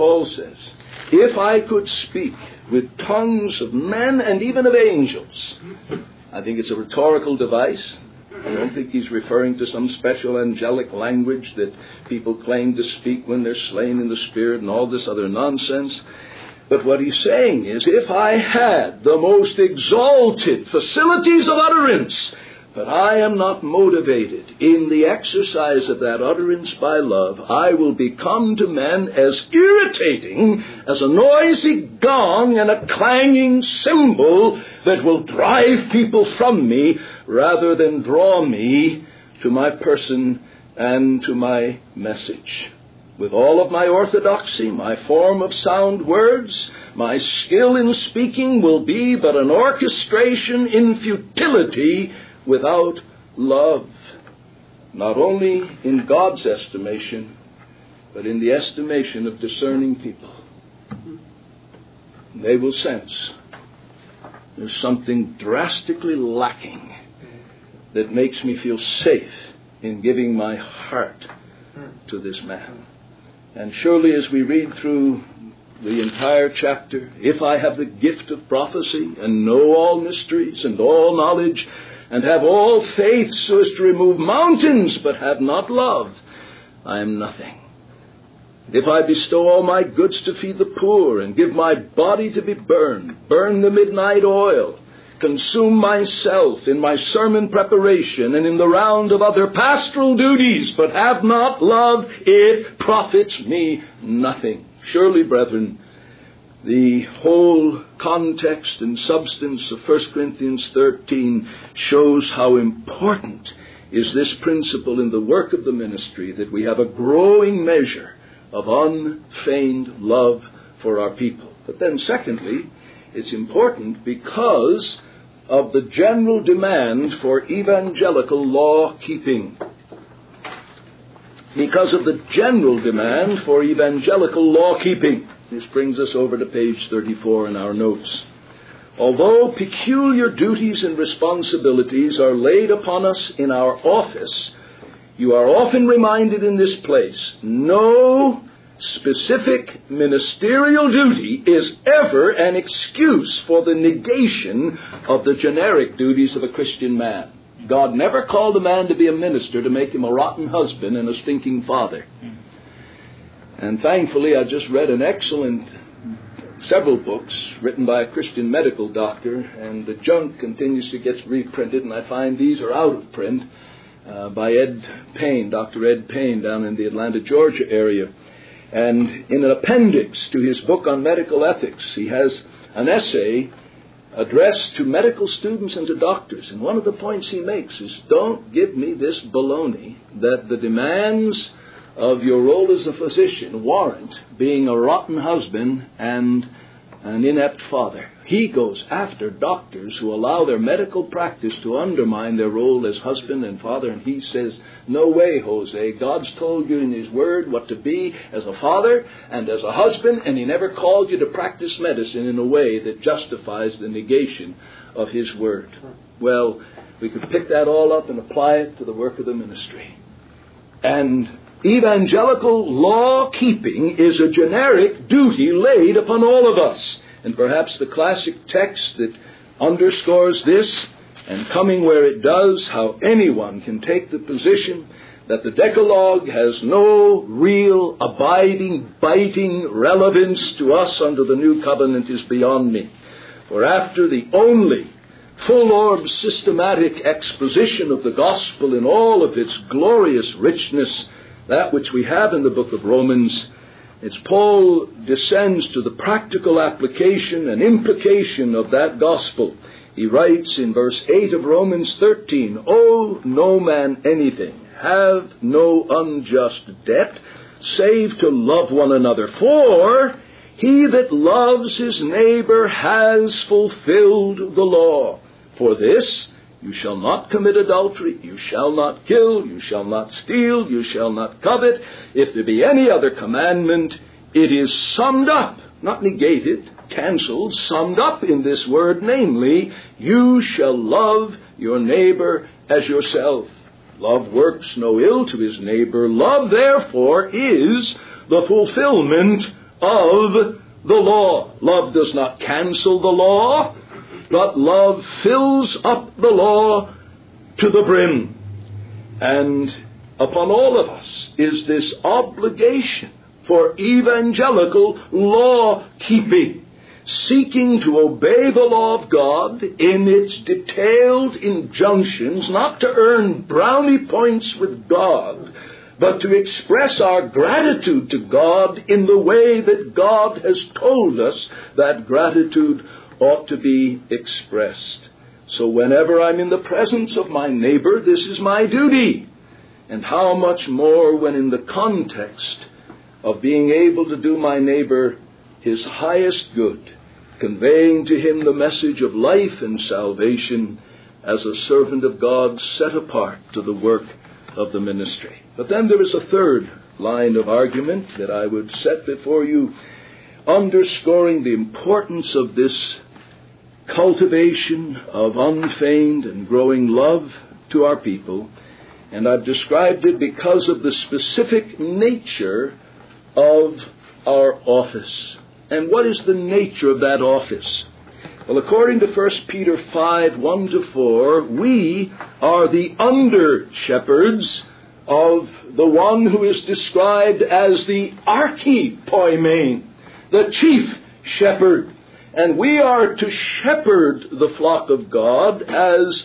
if I could speak with tongues of men and even of angels, I think it's a rhetorical device. I don't think he's referring to some special angelic language that people claim to speak when they're slain in the Spirit and all this other nonsense. But what he's saying is, if I had the most exalted facilities of utterance, but I am not motivated in the exercise of that utterance by love, I will become to men as irritating as a noisy gong and a clanging cymbal that will drive people from me rather than draw me to my person and to my message. With all of my orthodoxy, my form of sound words, my skill in speaking will be but an orchestration in futility without love, not only in God's estimation, but in the estimation of discerning people. They will sense there's something drastically lacking that makes me feel safe in giving my heart to this man. And surely as we read through the entire chapter, if I have the gift of prophecy and know all mysteries and all knowledge and have all faith so as to remove mountains but have not love, I am nothing. If I bestow all my goods to feed the poor and give my body to be burned, burn the midnight oil, consume myself in my sermon preparation and in the round of other pastoral duties, but have not love, it profits me nothing. Surely, brethren, the whole context and substance of 1 Corinthians 13 shows how important is this principle in the work of the ministry, that we have a growing measure of unfeigned love for our people. But then secondly, it's important because of the general demand for evangelical law-keeping. Because of the general demand for evangelical law-keeping. This brings us over to page 34 in our notes. Although peculiar duties and responsibilities are laid upon us in our office, you are often reminded in this place, no specific ministerial duty is ever an excuse for the negation of the generic duties of a Christian man. God never called a man to be a minister to make him a rotten husband and a stinking father. And thankfully, I just read several books written by a Christian medical doctor, and the junk continues to get reprinted, and I find these are out of print, by Dr. Ed Payne, down in the Atlanta, Georgia area. And in an appendix to his book on medical ethics, he has an essay addressed to medical students and to doctors. And one of the points he makes is, don't give me this baloney that the demands of your role as a physician warrant being a rotten husband and an inept father. He goes after doctors who allow their medical practice to undermine their role as husband and father, and he says, no way, Jose. God's told you in His Word what to be as a father and as a husband, and He never called you to practice medicine in a way that justifies the negation of His Word. Well, we could pick that all up and apply it to the work of the ministry. And evangelical law-keeping is a generic duty laid upon all of us. And perhaps the classic text that underscores this, and coming where it does, how anyone can take the position that the Decalogue has no real, abiding, biting relevance to us under the New Covenant is beyond me. For after the only full-orbed systematic exposition of the gospel in all of its glorious richness, that which we have in the book of Romans, it's Paul descends to the practical application and implication of that gospel. He writes in verse 8 of Romans 13, owe no man anything, have no unjust debt, save to love one another. For he that loves his neighbor has fulfilled the law. For this, you shall not commit adultery, you shall not kill, you shall not steal, you shall not covet. If there be any other commandment, it is summed up, not negated, cancelled, summed up in this word, namely, you shall love your neighbor as yourself. Love works no ill to his neighbor. Love, therefore, is the fulfillment of the law. Love does not cancel the law, but love fills up the law to the brim. And upon all of us is this obligation for evangelical law-keeping, seeking to obey the law of God in its detailed injunctions, not to earn brownie points with God, but to express our gratitude to God in the way that God has told us that gratitude ought to be expressed. So whenever I'm in the presence of my neighbor, this is my duty. And how much more when in the context of being able to do my neighbor his highest good, conveying to him the message of life and salvation as a servant of God set apart to the work of the ministry. But then there is a third line of argument that I would set before you, underscoring the importance of this cultivation of unfeigned and growing love to our people. And I've described it because of the specific nature of our office. And what is the nature of that office? Well, according to 1 Peter 5, 1-4, we are the under-shepherds of the one who is described as the archipoimen, the chief shepherd. And we are to shepherd the flock of God as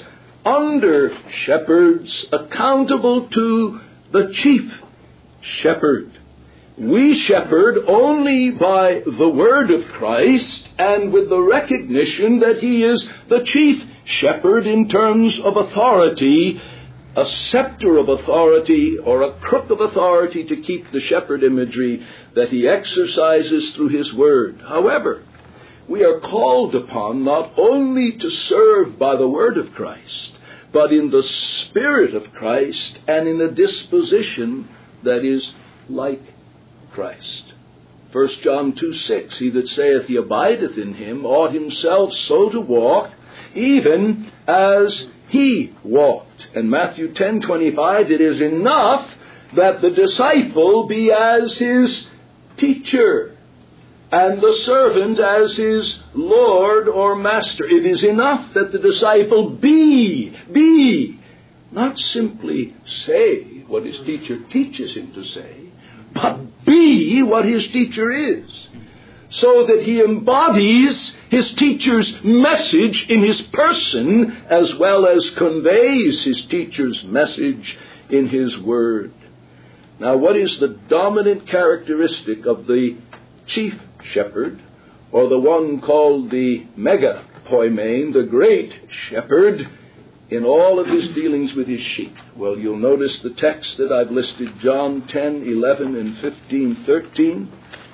under-shepherds accountable to the chief shepherd. We shepherd only by the word of Christ and with the recognition that he is the chief shepherd in terms of authority, a scepter of authority or a crook of authority, to keep the shepherd imagery, that he exercises through his word. However, we are called upon not only to serve by the word of Christ, but in the Spirit of Christ and in a disposition that is like Christ. 1 John 2:6, he that saith he abideth in him ought himself so to walk, even as he walked. And Matthew 10:25, it is enough that the disciple be as his teacher, and the servant as his Lord or master. It is enough that the disciple be, not simply say what his teacher teaches him to say, but be what his teacher is, so that he embodies his teacher's message in his person as well as conveys his teacher's message in his word. Now, what is the dominant characteristic of the chief shepherd, or the one called the megapoimen, the great shepherd, in all of his dealings with his sheep? Well, you'll notice the text that I've listed, John 10, 11, and 15, 13.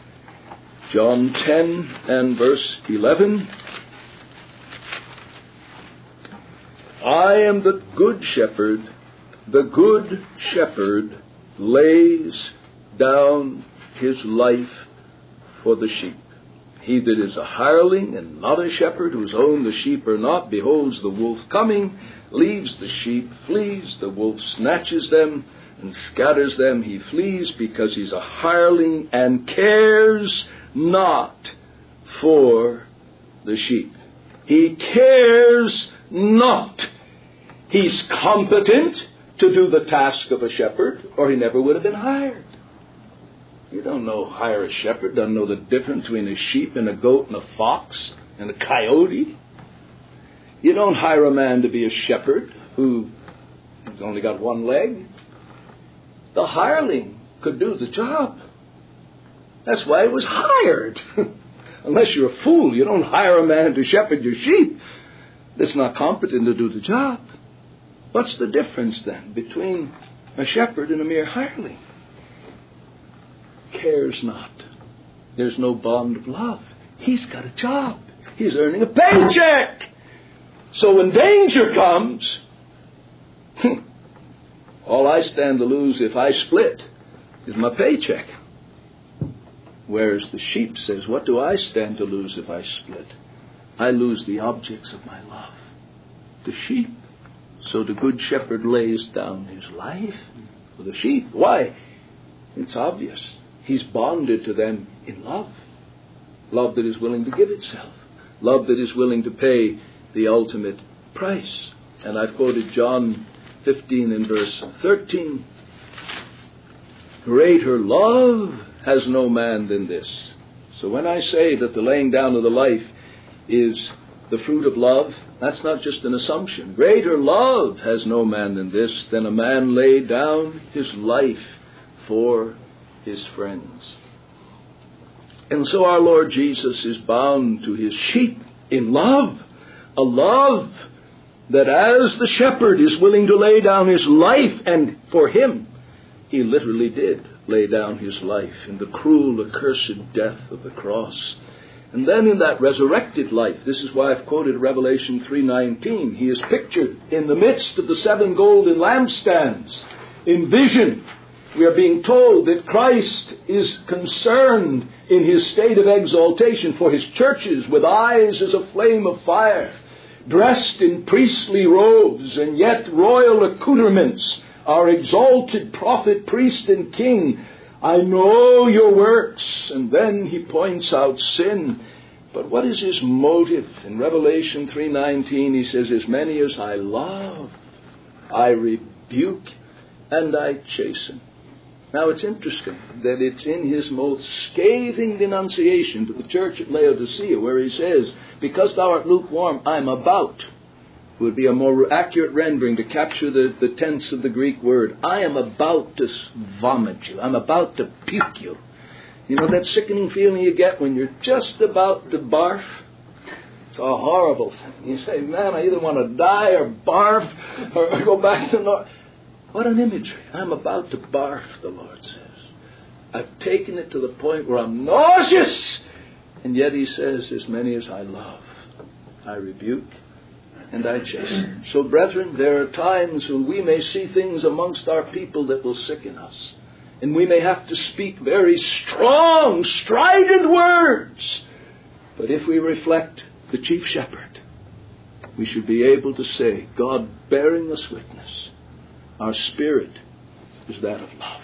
John 10 and verse 11. I am the good shepherd. The good shepherd lays down his life for the sheep. He that is a hireling and not a shepherd, whose own the sheep are not, beholds the wolf coming, leaves the sheep, flees, the wolf snatches them and scatters them. He flees because he's a hireling and cares not for the sheep. He cares not. He's competent to do the task of a shepherd, or he never would have been hired. You don't hire a shepherd, doesn't know the difference between a sheep and a goat and a fox and a coyote. You don't hire a man to be a shepherd who's only got one leg. The hireling could do the job. That's why he was hired. Unless you're a fool, you don't hire a man to shepherd your sheep that's not competent to do the job. What's the difference then between a shepherd and a mere hireling? Cares not. There's no bond of love. He's got a job. He's earning a paycheck. So when danger comes, all I stand to lose if I split is my paycheck. Whereas the sheep says, what do I stand to lose if I split? I lose the objects of my love, the sheep. So the good shepherd lays down his life for the sheep. Why? It's obvious. He's bonded to them in love. Love that is willing to give itself. Love that is willing to pay the ultimate price. And I've quoted John 15 and verse 13. Greater love has no man than this. So when I say that the laying down of the life is the fruit of love, that's not just an assumption. Greater love has no man than this, than a man lay down his life for his friends. And so our Lord Jesus is bound to his sheep in love, a love that as the shepherd is willing to lay down his life, and for him, he literally did lay down his life in the cruel, accursed death of the cross. And then in that resurrected life, this is why I've quoted Revelation 3:19, he is pictured in the midst of the 7 golden lampstands. In vision, we are being told that Christ is concerned in his state of exaltation for his churches with eyes as a flame of fire, dressed in priestly robes and yet royal accoutrements, our exalted prophet, priest, and king. I know your works. And then he points out sin. But what is his motive? In Revelation 3:19 he says, as many as I love, I rebuke and I chasten. Now it's interesting that it's in his most scathing denunciation to the church at Laodicea where he says, because thou art lukewarm, I'm about. It would be a more accurate rendering to capture the tense of the Greek word. I am about to vomit you. I'm about to puke you. You know that sickening feeling you get when you're just about to barf? It's a horrible thing. You say, man, I either want to die or barf or go back to north. What an imagery. I'm about to barf, the Lord says. I've taken it to the point where I'm nauseous. And yet he says, as many as I love, I rebuke and I chasten. So, brethren, there are times when we may see things amongst our people that will sicken us. And we may have to speak very strong, strident words. But if we reflect the chief shepherd, we should be able to say, God bearing us witness, our spirit is that of love.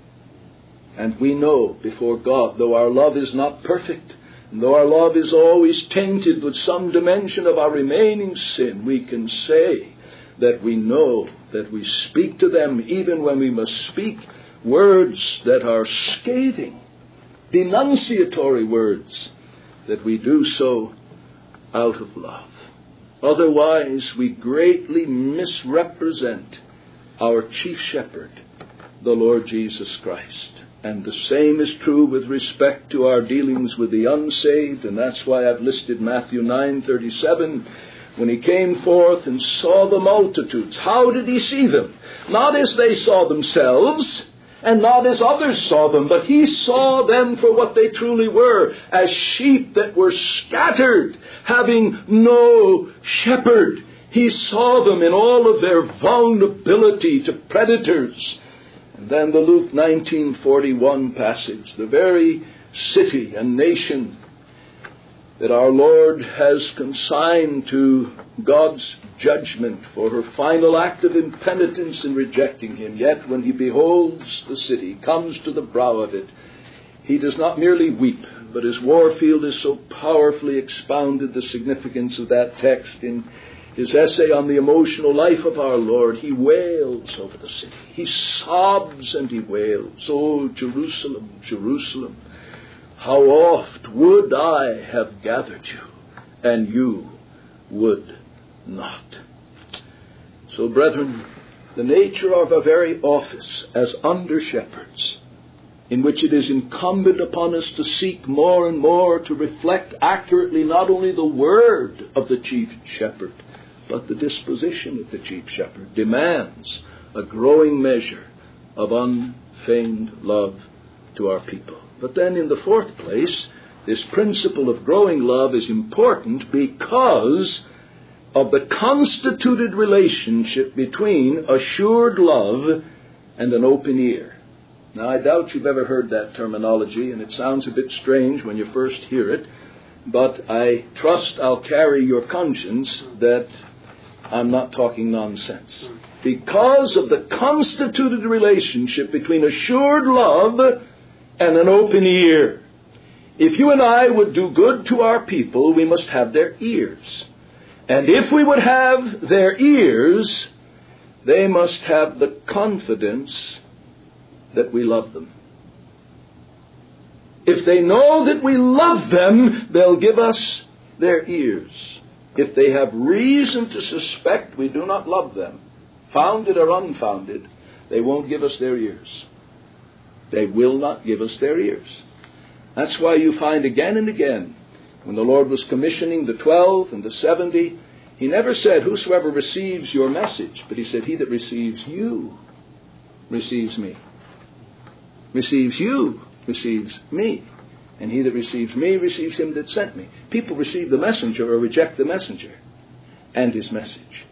And we know before God, though our love is not perfect, and though our love is always tainted with some dimension of our remaining sin, we can say that we know that we speak to them even when we must speak words that are scathing, denunciatory words, that we do so out of love. Otherwise, we greatly misrepresent our chief shepherd, the Lord Jesus Christ. And the same is true with respect to our dealings with the unsaved, and that's why I've listed Matthew 9:37. When he came forth and saw the multitudes, how did he see them? Not as they saw themselves, and not as others saw them, but he saw them for what they truly were, as sheep that were scattered, having no shepherd. He saw them in all of their vulnerability to predators. And then the Luke 19:41 passage, the very city and nation that our Lord has consigned to God's judgment for her final act of impenitence in rejecting him. Yet when he beholds the city, comes to the brow of it, he does not merely weep, but as Warfield has so powerfully expounded the significance of that text in his essay on the emotional life of our Lord, he wails over the city. He sobs and he wails. Oh, Jerusalem, Jerusalem, how oft would I have gathered you, and you would not. So, brethren, the nature of our very office as under-shepherds, in which it is incumbent upon us to seek more and more to reflect accurately not only the word of the chief shepherd, but the disposition of the chief shepherd, demands a growing measure of unfeigned love to our people. But then in the fourth place, this principle of growing love is important because of the constituted relationship between assured love and an open ear. Now, I doubt you've ever heard that terminology, and it sounds a bit strange when you first hear it, but I trust I'll carry your conscience that I'm not talking nonsense. Because of the constituted relationship between assured love and an open ear. If you and I would do good to our people, we must have their ears. And if we would have their ears, they must have the confidence that we love them. If they know that we love them, they'll give us their ears. If they have reason to suspect we do not love them, founded or unfounded, they won't give us their ears. They will not give us their ears. That's why you find again and again, when the Lord was commissioning the 12 and the 70, He never said, whosoever receives your message, but He said, he that receives you receives me. Receives you receives me. And he that receives me receives him that sent me. People receive the messenger or reject the messenger and his message.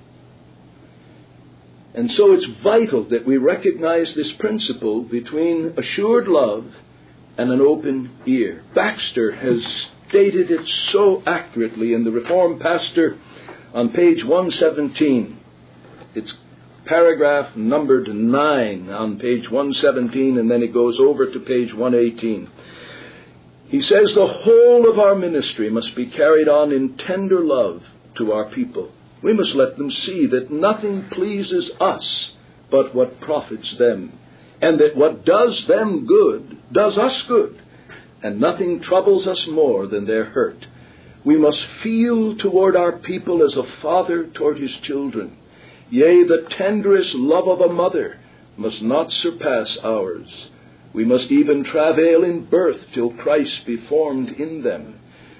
And so it's vital that we recognize this principle between assured love and an open ear. Baxter has stated it so accurately in the Reformed Pastor on page 117. It's paragraph numbered 9 on page 117, and then it goes over to page 118. He says the whole of our ministry must be carried on in tender love to our people. We must let them see that nothing pleases us but what profits them, and that what does them good does us good, and nothing troubles us more than their hurt. We must feel toward our people as a father toward his children. Yea, the tenderest love of a mother must not surpass ours. We must even travail in birth till Christ be formed in them.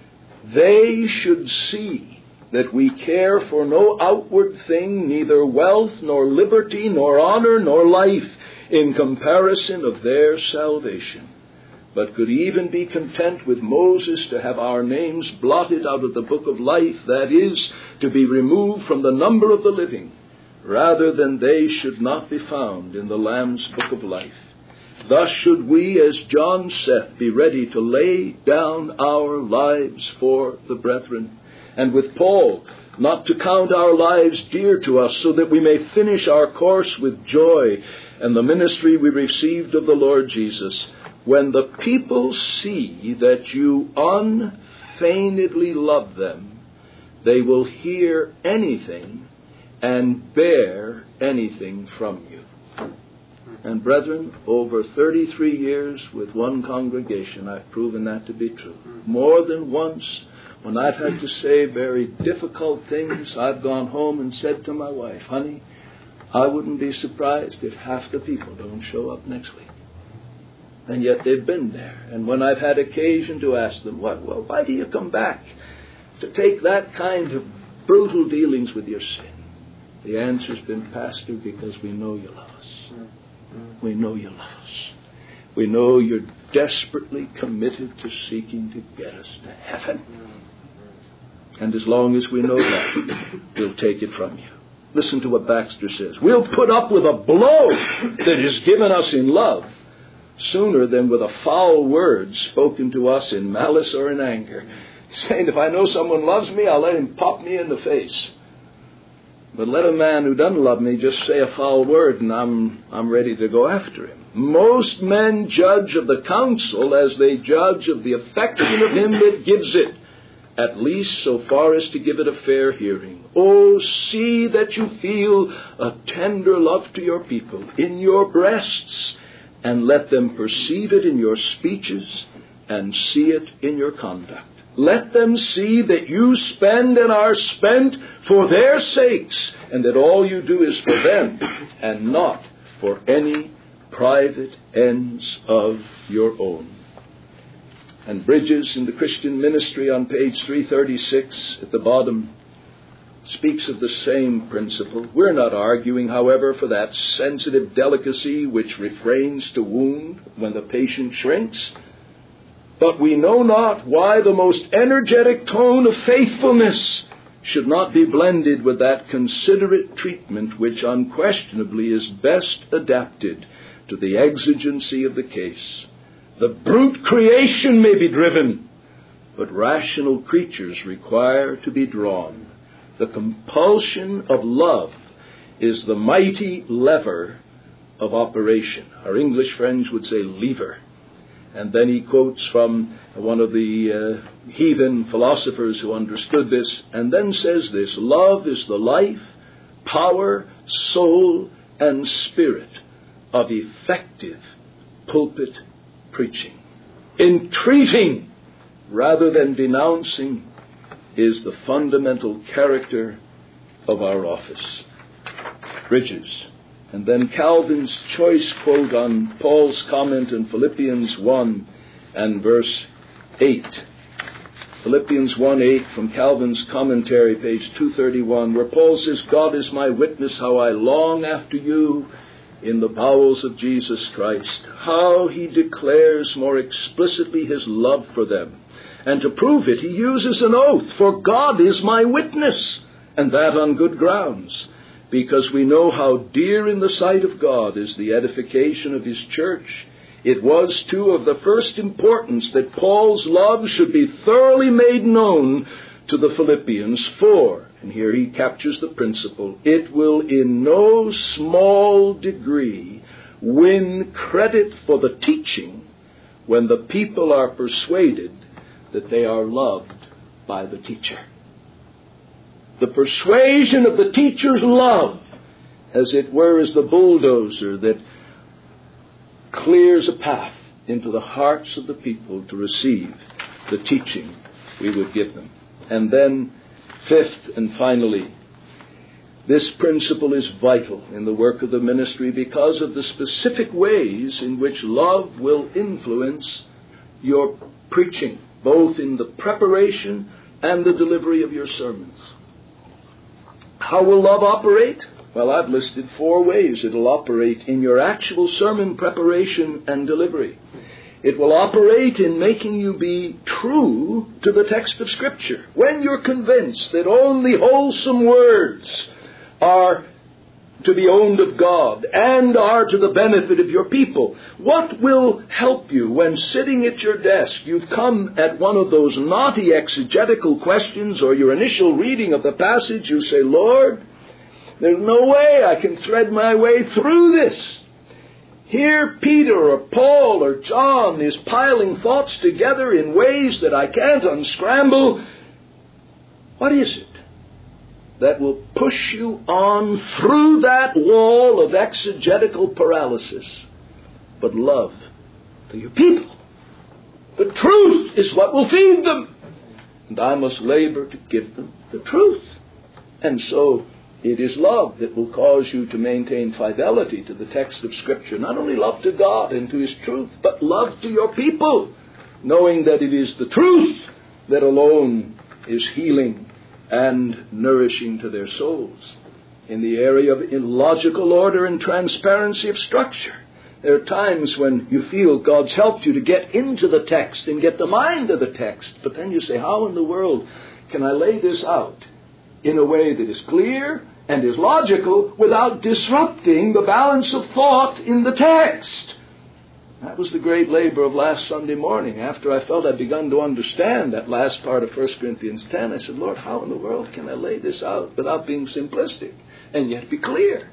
They should see that we care for no outward thing, neither wealth, nor liberty, nor honor, nor life, in comparison of their salvation, but could even be content with Moses to have our names blotted out of the book of life, that is, to be removed from the number of the living, rather than they should not be found in the Lamb's book of life. Thus should we, as John saith, be ready to lay down our lives for the brethren. And with Paul, not to count our lives dear to us, so that we may finish our course with joy and the ministry we received of the Lord Jesus. When the people see that you unfeignedly love them, they will hear anything and bear anything from you. And brethren, over 33 years with one congregation, I've proven that to be true. More than once, when I've had to say very difficult things, I've gone home and said to my wife, honey, I wouldn't be surprised if half the people don't show up next week. And yet they've been there. And when I've had occasion to ask them, why do you come back to take that kind of brutal dealings with your sin? The answer's been, Pastor, because we know you love us. We know you love us. We know you're desperately committed to seeking to get us to heaven. And as long as we know that, we'll take it from you. Listen to what Baxter says. We'll put up with a blow that is given us in love sooner than with a foul word spoken to us in malice or in anger. Saying, if I know someone loves me, I'll let him pop me in the face. But let a man who doesn't love me just say a foul word and I'm ready to go after him. Most men judge of the counsel as they judge of the affection of him that gives it, at least so far as to give it a fair hearing. Oh, see that you feel a tender love to your people in your breasts, and let them perceive it in your speeches and see it in your conduct. Let them see that you spend and are spent for their sakes, and that all you do is for them, and not for any private ends of your own. And Bridges in the Christian Ministry on page 336 at the bottom speaks of the same principle. We're not arguing, however, for that sensitive delicacy which refrains to wound when the patient shrinks. But we know not why the most energetic tone of faithfulness should not be blended with that considerate treatment which unquestionably is best adapted to the exigency of the case. The brute creation may be driven, but rational creatures require to be drawn. The compulsion of love is the mighty lever of operation. Our English friends would say lever. And then he quotes from one of the heathen philosophers who understood this, and then says this, love is the life power, soul, and spirit of effective pulpit preaching. Entreating rather than denouncing is the fundamental character of our office. Bridges. And then Calvin's choice quote on Paul's comment in Philippians 1 and verse 8. Philippians 1:8 from Calvin's commentary, page 231, where Paul says, God is my witness how I long after you in the bowels of Jesus Christ, how he declares more explicitly his love for them. And to prove it, he uses an oath, for God is my witness, and that on good grounds, because we know how dear in the sight of God is the edification of his church. It was, too, of the first importance that Paul's love should be thoroughly made known to the Philippians, for, and here he captures the principle, it will in no small degree win credit for the teaching when the people are persuaded that they are loved by the teacher. The persuasion of the teacher's love, as it were, is the bulldozer that clears a path into the hearts of the people to receive the teaching we would give them. And then, fifth and finally, this principle is vital in the work of the ministry because of the specific ways in which love will influence your preaching, both in the preparation and the delivery of your sermons. How will love operate? Well, I've listed 4 ways it'll operate in your actual sermon preparation and delivery. It will operate in making you be true to the text of Scripture. When you're convinced that only wholesome words are to be owned of God and are to the benefit of your people, what will help you when sitting at your desk, you've come at one of those knotty exegetical questions or your initial reading of the passage, you say, Lord, there's no way I can thread my way through this. Here Peter or Paul or John is piling thoughts together in ways that I can't unscramble. What is it that will push you on through that wall of exegetical paralysis? But love to your people. The truth is what will feed them. And I must labor to give them the truth. And so it is love that will cause you to maintain fidelity to the text of Scripture. Not only love to God and to his truth, but love to your people, knowing that it is the truth that alone is healing and nourishing to their souls. In the area of illogical order and transparency of structure, there are times when you feel God's helped you to get into the text and get the mind of the text, but then you say, how in the world can I lay this out in a way that is clear and is logical without disrupting the balance of thought in the text? That was the great labor of last Sunday morning. After I felt I'd begun to understand that last part of 1 Corinthians 10, I said, Lord, how in the world can I lay this out without being simplistic and yet be clear?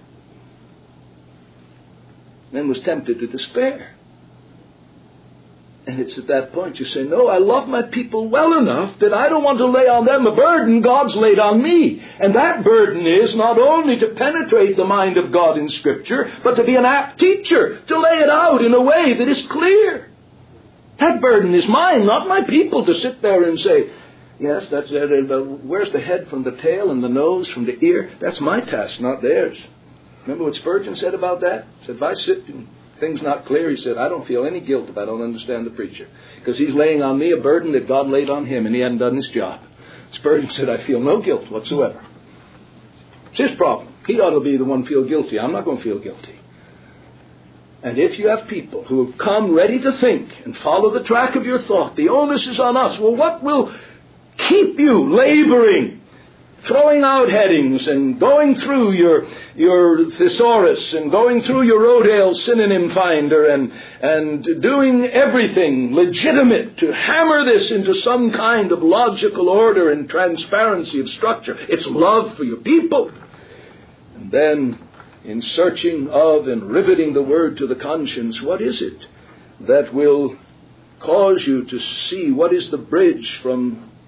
Then was tempted to despair. And it's at that point you say, no, I love my people well enough that I don't want to lay on them a burden God's laid on me. And that burden is not only to penetrate the mind of God in Scripture, but to be an apt teacher, to lay it out in a way that is clear. That burden is mine, not my people, to sit there and say, yes, that's it. Where's the head from the tail and the nose from the ear? That's my task, not theirs. Remember what Spurgeon said about that? He said, if I sit and things not clear, he said, I don't feel any guilt if I don't understand the preacher. Because he's laying on me a burden that God laid on him and he hadn't done his job. Spurgeon said, I feel no guilt whatsoever. It's his problem. He ought to be the one feel guilty. I'm not going to feel guilty. And if you have people who have come ready to think and follow the track of your thought, the onus is on us. Well, what will keep you laboring, throwing out headings and going through your thesaurus and going through your Rodale synonym finder and doing everything legitimate to hammer this into some kind of logical order and transparency of structure? It's love for your people. And then in searching of and riveting the word to the conscience, what is it that will cause you to see what is the bridge from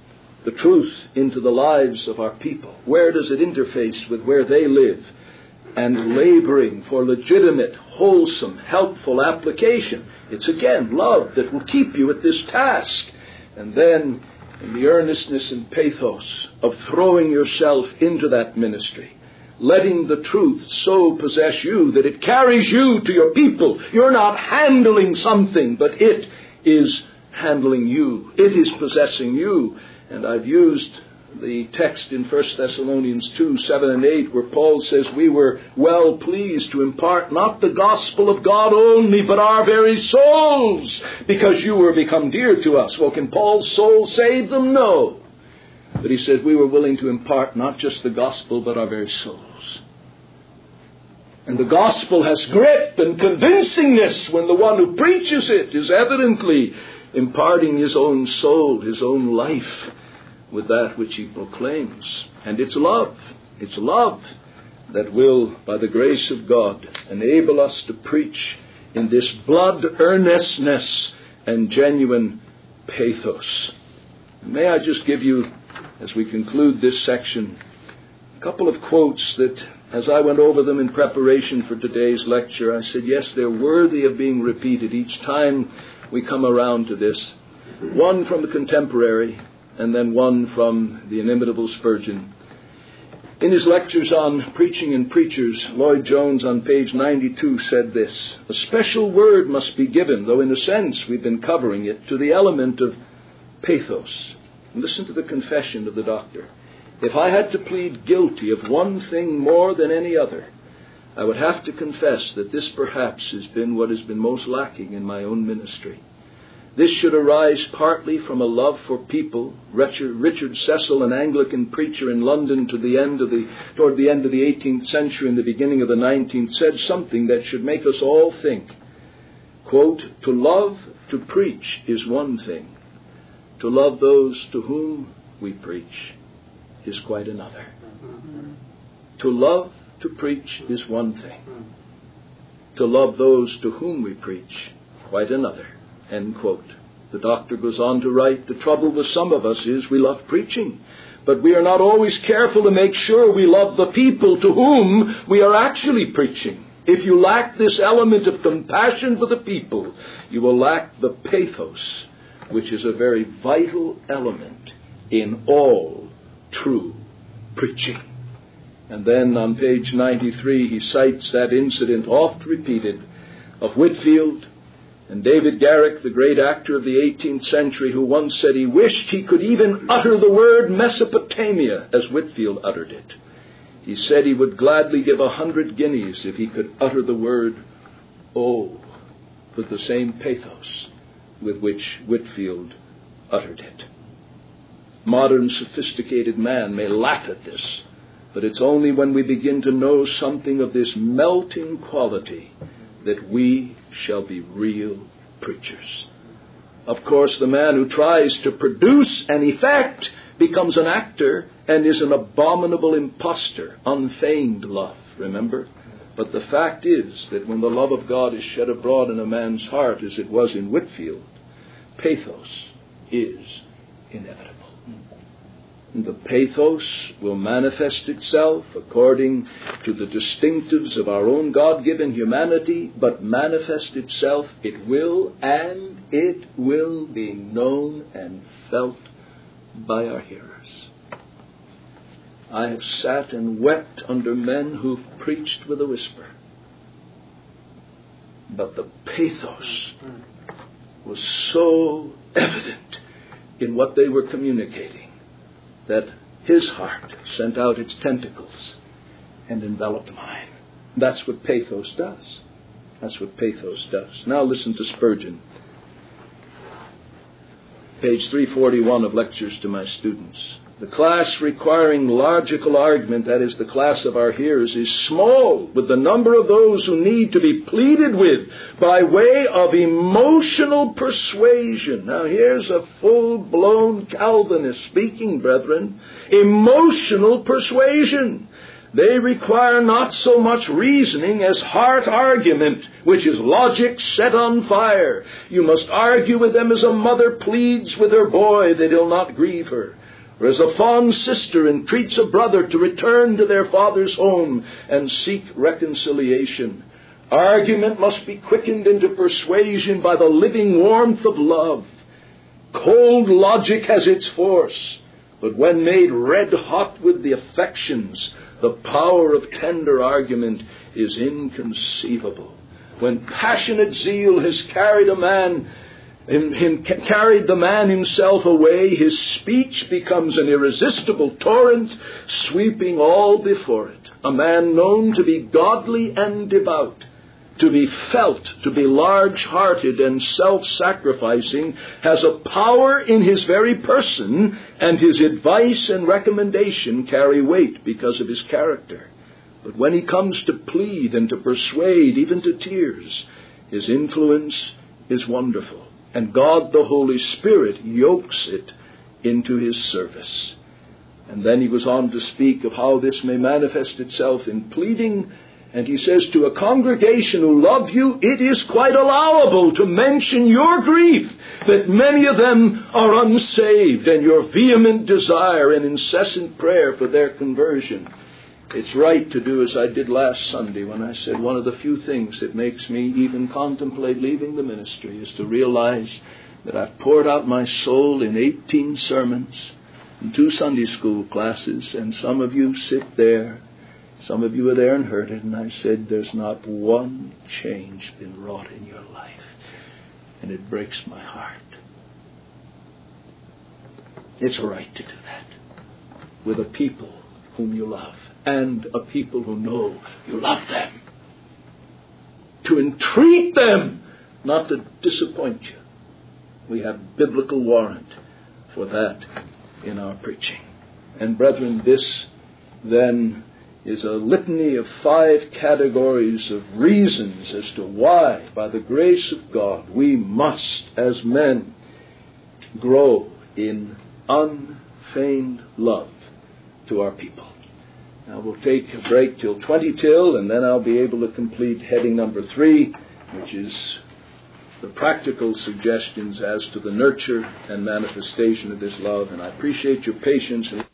the truth into the lives of our people? Where does it interface with where they live? And laboring for legitimate, wholesome, helpful application. It's again love that will keep you at this task. And then in the earnestness and pathos of throwing yourself into that ministry, letting the truth so possess you that it carries you to your people. You're not handling something, but it is handling you. It is possessing you. And I've used the text in 1 Thessalonians 2, 7 and 8, where Paul says we were well pleased to impart not the gospel of God only, but our very souls, because you were become dear to us. Well, can Paul's soul save them? No. But he said we were willing to impart not just the gospel, but our very souls. And the gospel has grip and convincingness when the one who preaches it is evidently imparting his own soul, his own life, with that which he proclaims. And it's love that will, by the grace of God, enable us to preach in this blood earnestness and genuine pathos. May I just give you, as we conclude this section, a couple of quotes that, as I went over them in preparation for today's lecture, I said, yes, they're worthy of being repeated each time we come around to this. One from the contemporary, and then one from the inimitable Spurgeon. In his lectures on preaching and preachers, Lloyd Jones on page 92 said this: a special word must be given, though in a sense we've been covering it, to the element of pathos. Listen to the confession of the doctor. If I had to plead guilty of one thing more than any other, I would have to confess that this perhaps has been what has been most lacking in my own ministry. This should arise partly from a love for people. Richard Cecil, an Anglican preacher in London toward the end of the 18th century and the beginning of the 19th, said something that should make us all think. Quote, to love to preach is one thing. To love those to whom we preach is quite another. To love to preach is one thing. To love those to whom we preach, quite another. End quote. The doctor goes on to write, the trouble with some of us is we love preaching, but we are not always careful to make sure we love the people to whom we are actually preaching. If you lack this element of compassion for the people, you will lack the pathos, which is a very vital element in all true preaching. And then on page 93, he cites that incident oft repeated of Whitefield and David Garrick, the great actor of the 18th century, who once said he wished he could even utter the word Mesopotamia as Whitefield uttered it. He said he would gladly give 100 guineas if he could utter the word "oh" with the same pathos with which Whitefield uttered it. Modern sophisticated man may laugh at this, but it's only when we begin to know something of this melting quality that we shall be real preachers. Of course, the man who tries to produce an effect becomes an actor and is an abominable impostor, unfeigned love, remember? But the fact is that when the love of God is shed abroad in a man's heart, as it was in Whitefield, pathos is inevitable. And the pathos will manifest itself according to the distinctives of our own God-given humanity, but manifest itself, it will be known and felt by our hearers. I have sat and wept under men who've preached with a whisper, but the pathos was so evident in what they were communicating that his heart sent out its tentacles and enveloped mine. That's what pathos does. That's what pathos does. Now listen to Spurgeon. Page 341 of Lectures to My Students. The class requiring logical argument, that is the class of our hearers, is small with the number of those who need to be pleaded with by way of emotional persuasion. Now here's a full-blown Calvinist speaking, brethren. Emotional persuasion. They require not so much reasoning as heart argument, which is logic set on fire. You must argue with them as a mother pleads with her boy that he'll not grieve her. or as a fond sister entreats a brother to return to their father's home and seek reconciliation. Argument must be quickened into persuasion by the living warmth of love. Cold logic has its force, but when made red-hot with the affections, the power of tender argument is inconceivable. When passionate zeal has carried the man himself away, his speech becomes an irresistible torrent, sweeping all before it. A man known to be godly and devout, to be felt to be large-hearted and self-sacrificing, has a power in his very person, and his advice and recommendation carry weight because of his character. But when he comes to plead and to persuade, even to tears, his influence is wonderful. And God the Holy Spirit yokes it into his service. And then he goes on to speak of how this may manifest itself in pleading. And he says, to a congregation who love you, it is quite allowable to mention your grief, that many of them are unsaved, and your vehement desire and incessant prayer for their conversion. It's right to do as I did last Sunday when I said one of the few things that makes me even contemplate leaving the ministry is to realize that I've poured out my soul in 18 sermons and 2 Sunday school classes, and some of you sit there. Some of you were there and heard it, and I said, there's not one change been wrought in your life. And it breaks my heart. It's right to do that with a people whom you love, and a people who know you love them. To entreat them not to disappoint you. We have biblical warrant for that in our preaching. And brethren, this then is a litany of 5 categories of reasons as to why, by the grace of God, we must, as men, grow in unfeigned love to our people. Now we'll take a break till 20 till, and then I'll be able to complete heading number 3, which is the practical suggestions as to the nurture and manifestation of this love. And I appreciate your patience.